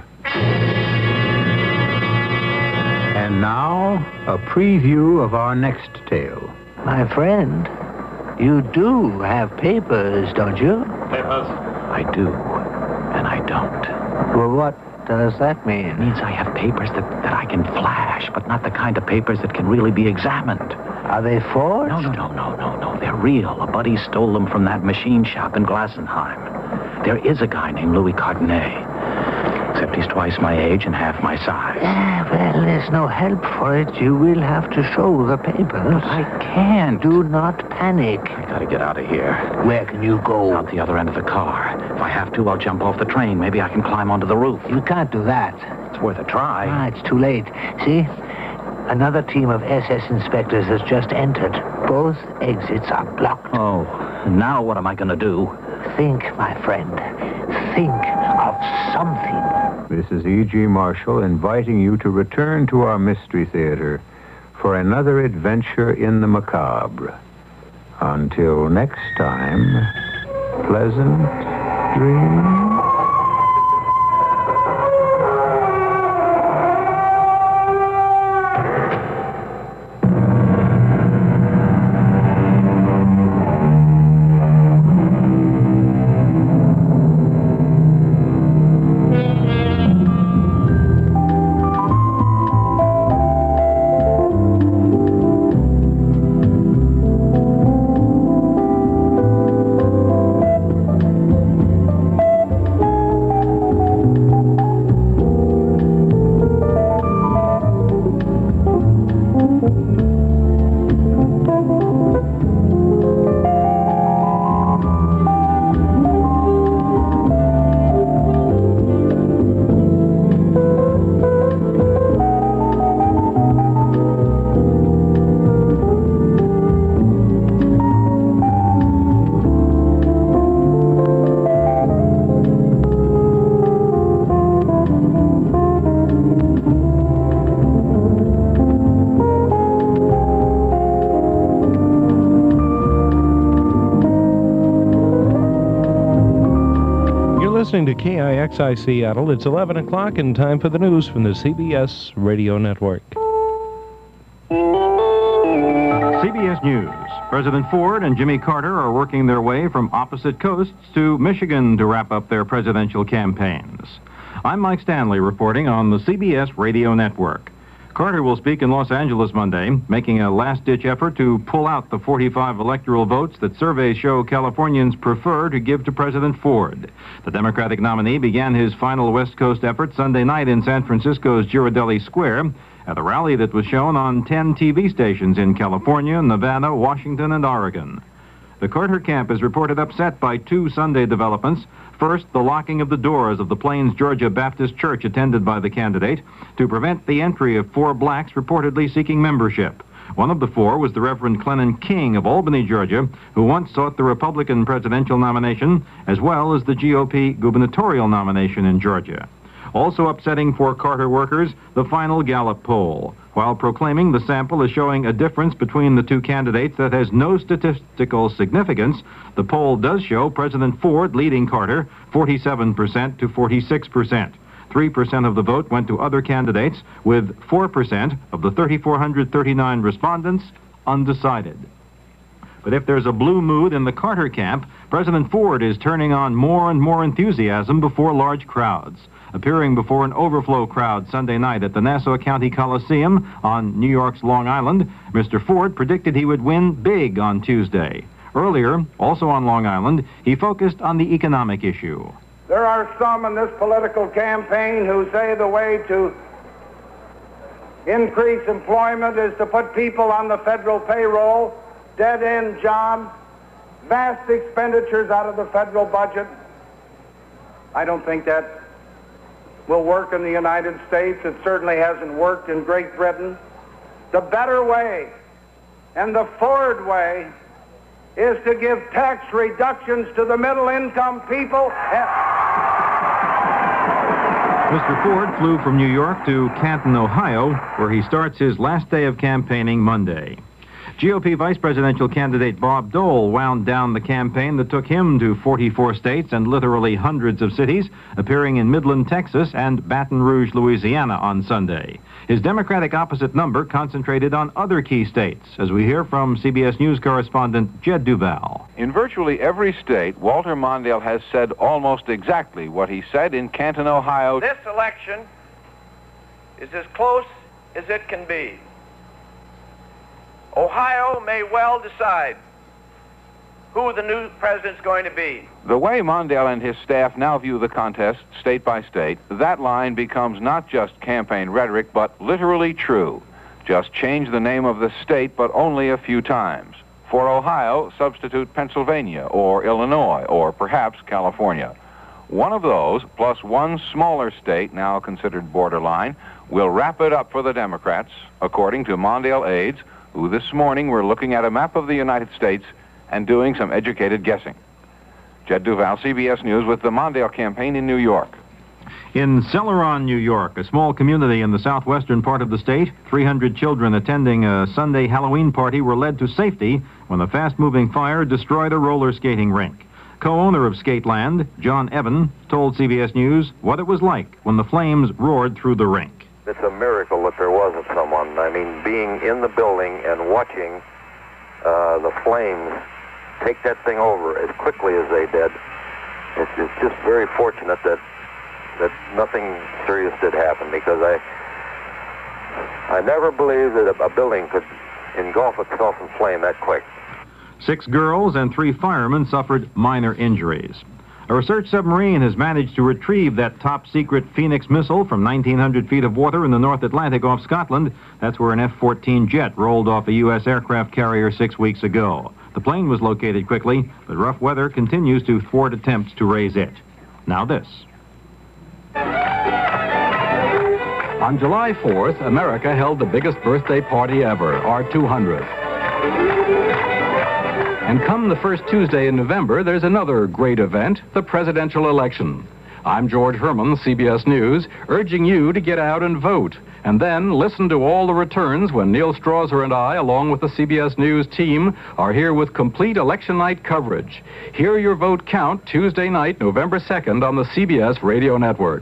And now, a preview of our next tale. My friend, you do have papers, don't you? Papers? I do, and I don't. Well, what does that mean? It means I have papers that, that I can flash, but not the kind of papers that can really be examined. Are they forged? No, no, no, no, no, no. They're real. A buddy stole them from that machine shop in Glassenheim. There is a guy named Louis Cardenet. Except he's twice my age and half my size. Yeah, well, there's no help for it. You will have to show the papers. I can't. Do not panic. I gotta get out of here. Where can you go? Out the other end of the car. If I have to, I'll jump off the train. Maybe I can climb onto the roof. You can't do that. It's worth a try. Ah, it's too late. See? Another team of S S inspectors has just entered. Both exits are blocked. Oh, now what am I gonna do? Think, my friend. Think of something. This is E G. Marshall inviting you to return to our Mystery Theater for another adventure in the macabre. Until next time, pleasant dreams. listening to K I X I Seattle. It's eleven o'clock and time for the news from the C B S Radio Network. C B S News. President Ford and Jimmy Carter are working their way from opposite coasts to Michigan to wrap up their presidential campaigns. I'm Mike Stanley reporting on the C B S Radio Network. Carter will speak in Los Angeles Monday, making a last-ditch effort to pull out the forty-five electoral votes that surveys show Californians prefer to give to President Ford. The Democratic nominee began his final West Coast effort Sunday night in San Francisco's Ghirardelli Square at a rally that was shown on ten T V stations in California, Nevada, Washington, and Oregon. The Carter camp is reported upset by two Sunday developments. First, the locking of the doors of the Plains, Georgia Baptist Church attended by the candidate to prevent the entry of four blacks reportedly seeking membership. One of the four was the Reverend Clennon King of Albany, Georgia, who once sought the Republican presidential nomination as well as the G O P gubernatorial nomination in Georgia. Also upsetting for Carter workers, the final Gallup poll. While proclaiming the sample is showing a difference between the two candidates that has no statistical significance, the poll does show President Ford leading Carter forty-seven percent to forty-six percent. three percent of the vote went to other candidates, with four percent of the three thousand four hundred thirty-nine respondents undecided. But if there's a blue mood in the Carter camp, President Ford is turning on more and more enthusiasm before large crowds. Appearing before an overflow crowd Sunday night at the Nassau County Coliseum on New York's Long Island, Mister Ford predicted he would win big on Tuesday. Earlier, also on Long Island, he focused on the economic issue. There are some in this political campaign who say the way to increase employment is to put people on the federal payroll, dead-end jobs, vast expenditures out of the federal budget. I don't think that will work in the United States. It certainly hasn't worked in Great Britain. The better way, and the Ford way, is to give tax reductions to the middle-income people. Mister Ford flew from New York to Canton, Ohio, where he starts his last day of campaigning Monday. G O P vice presidential candidate Bob Dole wound down the campaign that took him to forty-four states and literally hundreds of cities, appearing in Midland, Texas, and Baton Rouge, Louisiana on Sunday. His Democratic opposite number concentrated on other key states, as we hear from C B S News correspondent Jed Duval. In virtually every state, Walter Mondale has said almost exactly what he said in Canton, Ohio. This election is as close as it can be. Ohio may well decide who the new president's going to be. The way Mondale and his staff now view the contest, state by state, that line becomes not just campaign rhetoric, but literally true. Just change the name of the state, but only a few times. For Ohio, substitute Pennsylvania, or Illinois, or perhaps California. One of those, plus one smaller state now considered borderline, will wrap it up for the Democrats, according to Mondale aides, who this morning were looking at a map of the United States and doing some educated guessing. Jed Duval, C B S News, with the Mondale campaign in New York. In Celeron, New York, a small community in the southwestern part of the state, three hundred children attending a Sunday Halloween party were led to safety when a fast-moving fire destroyed a roller skating rink. Co-owner of Skateland, John Evan, told C B S News what it was like when the flames roared through the rink. It's a miracle that there wasn't someone. I mean, being in the building and watching uh, the flames take that thing over as quickly as they did, it's, it's just very fortunate that that nothing serious did happen, because I I never believed that a, a building could engulf itself in flame that quick. Six girls and three firemen suffered minor injuries. A research submarine has managed to retrieve that top-secret Phoenix missile from nineteen hundred feet of water in the North Atlantic off Scotland. That's where an F fourteen jet rolled off a U S aircraft carrier six weeks ago. The plane was located quickly, but rough weather continues to thwart attempts to raise it. Now this. On July fourth, America held the biggest birthday party ever, our two hundredth. And come the first Tuesday in November, there's another great event, the presidential election. I'm George Herman, C B S News, urging you to get out and vote. And then listen to all the returns when Neil Strasser and I, along with the C B S News team, are here with complete election night coverage. Hear your vote count Tuesday night, November second, on the C B S Radio Network.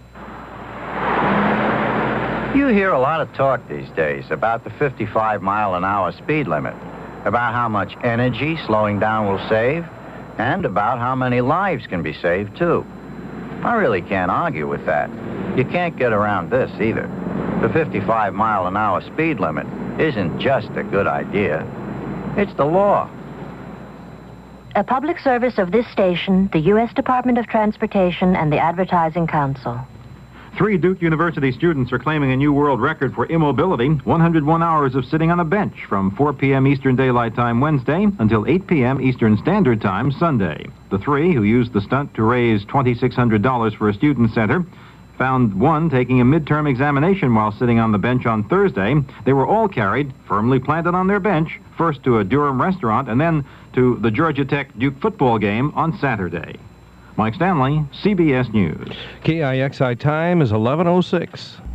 You hear a lot of talk these days about the fifty-five mile an hour speed limit, about how much energy slowing down will save, and about how many lives can be saved, too. I really can't argue with that. You can't get around this, either. The fifty-five mile an hour speed limit isn't just a good idea. It's the law. A public service of this station, the U S Department of Transportation, and the Advertising Council. Three Duke University students are claiming a new world record for immobility, one hundred one hours of sitting on a bench from four p.m. Eastern Daylight Time Wednesday until eight p.m. Eastern Standard Time Sunday. The three, who used the stunt to raise two thousand six hundred dollars for a student center, found one taking a midterm examination while sitting on the bench on Thursday. They were all carried, firmly planted on their bench, first to a Durham restaurant and then to the Georgia Tech Duke football game on Saturday. Mike Stanley, C B S News. K I X I time is eleven oh six.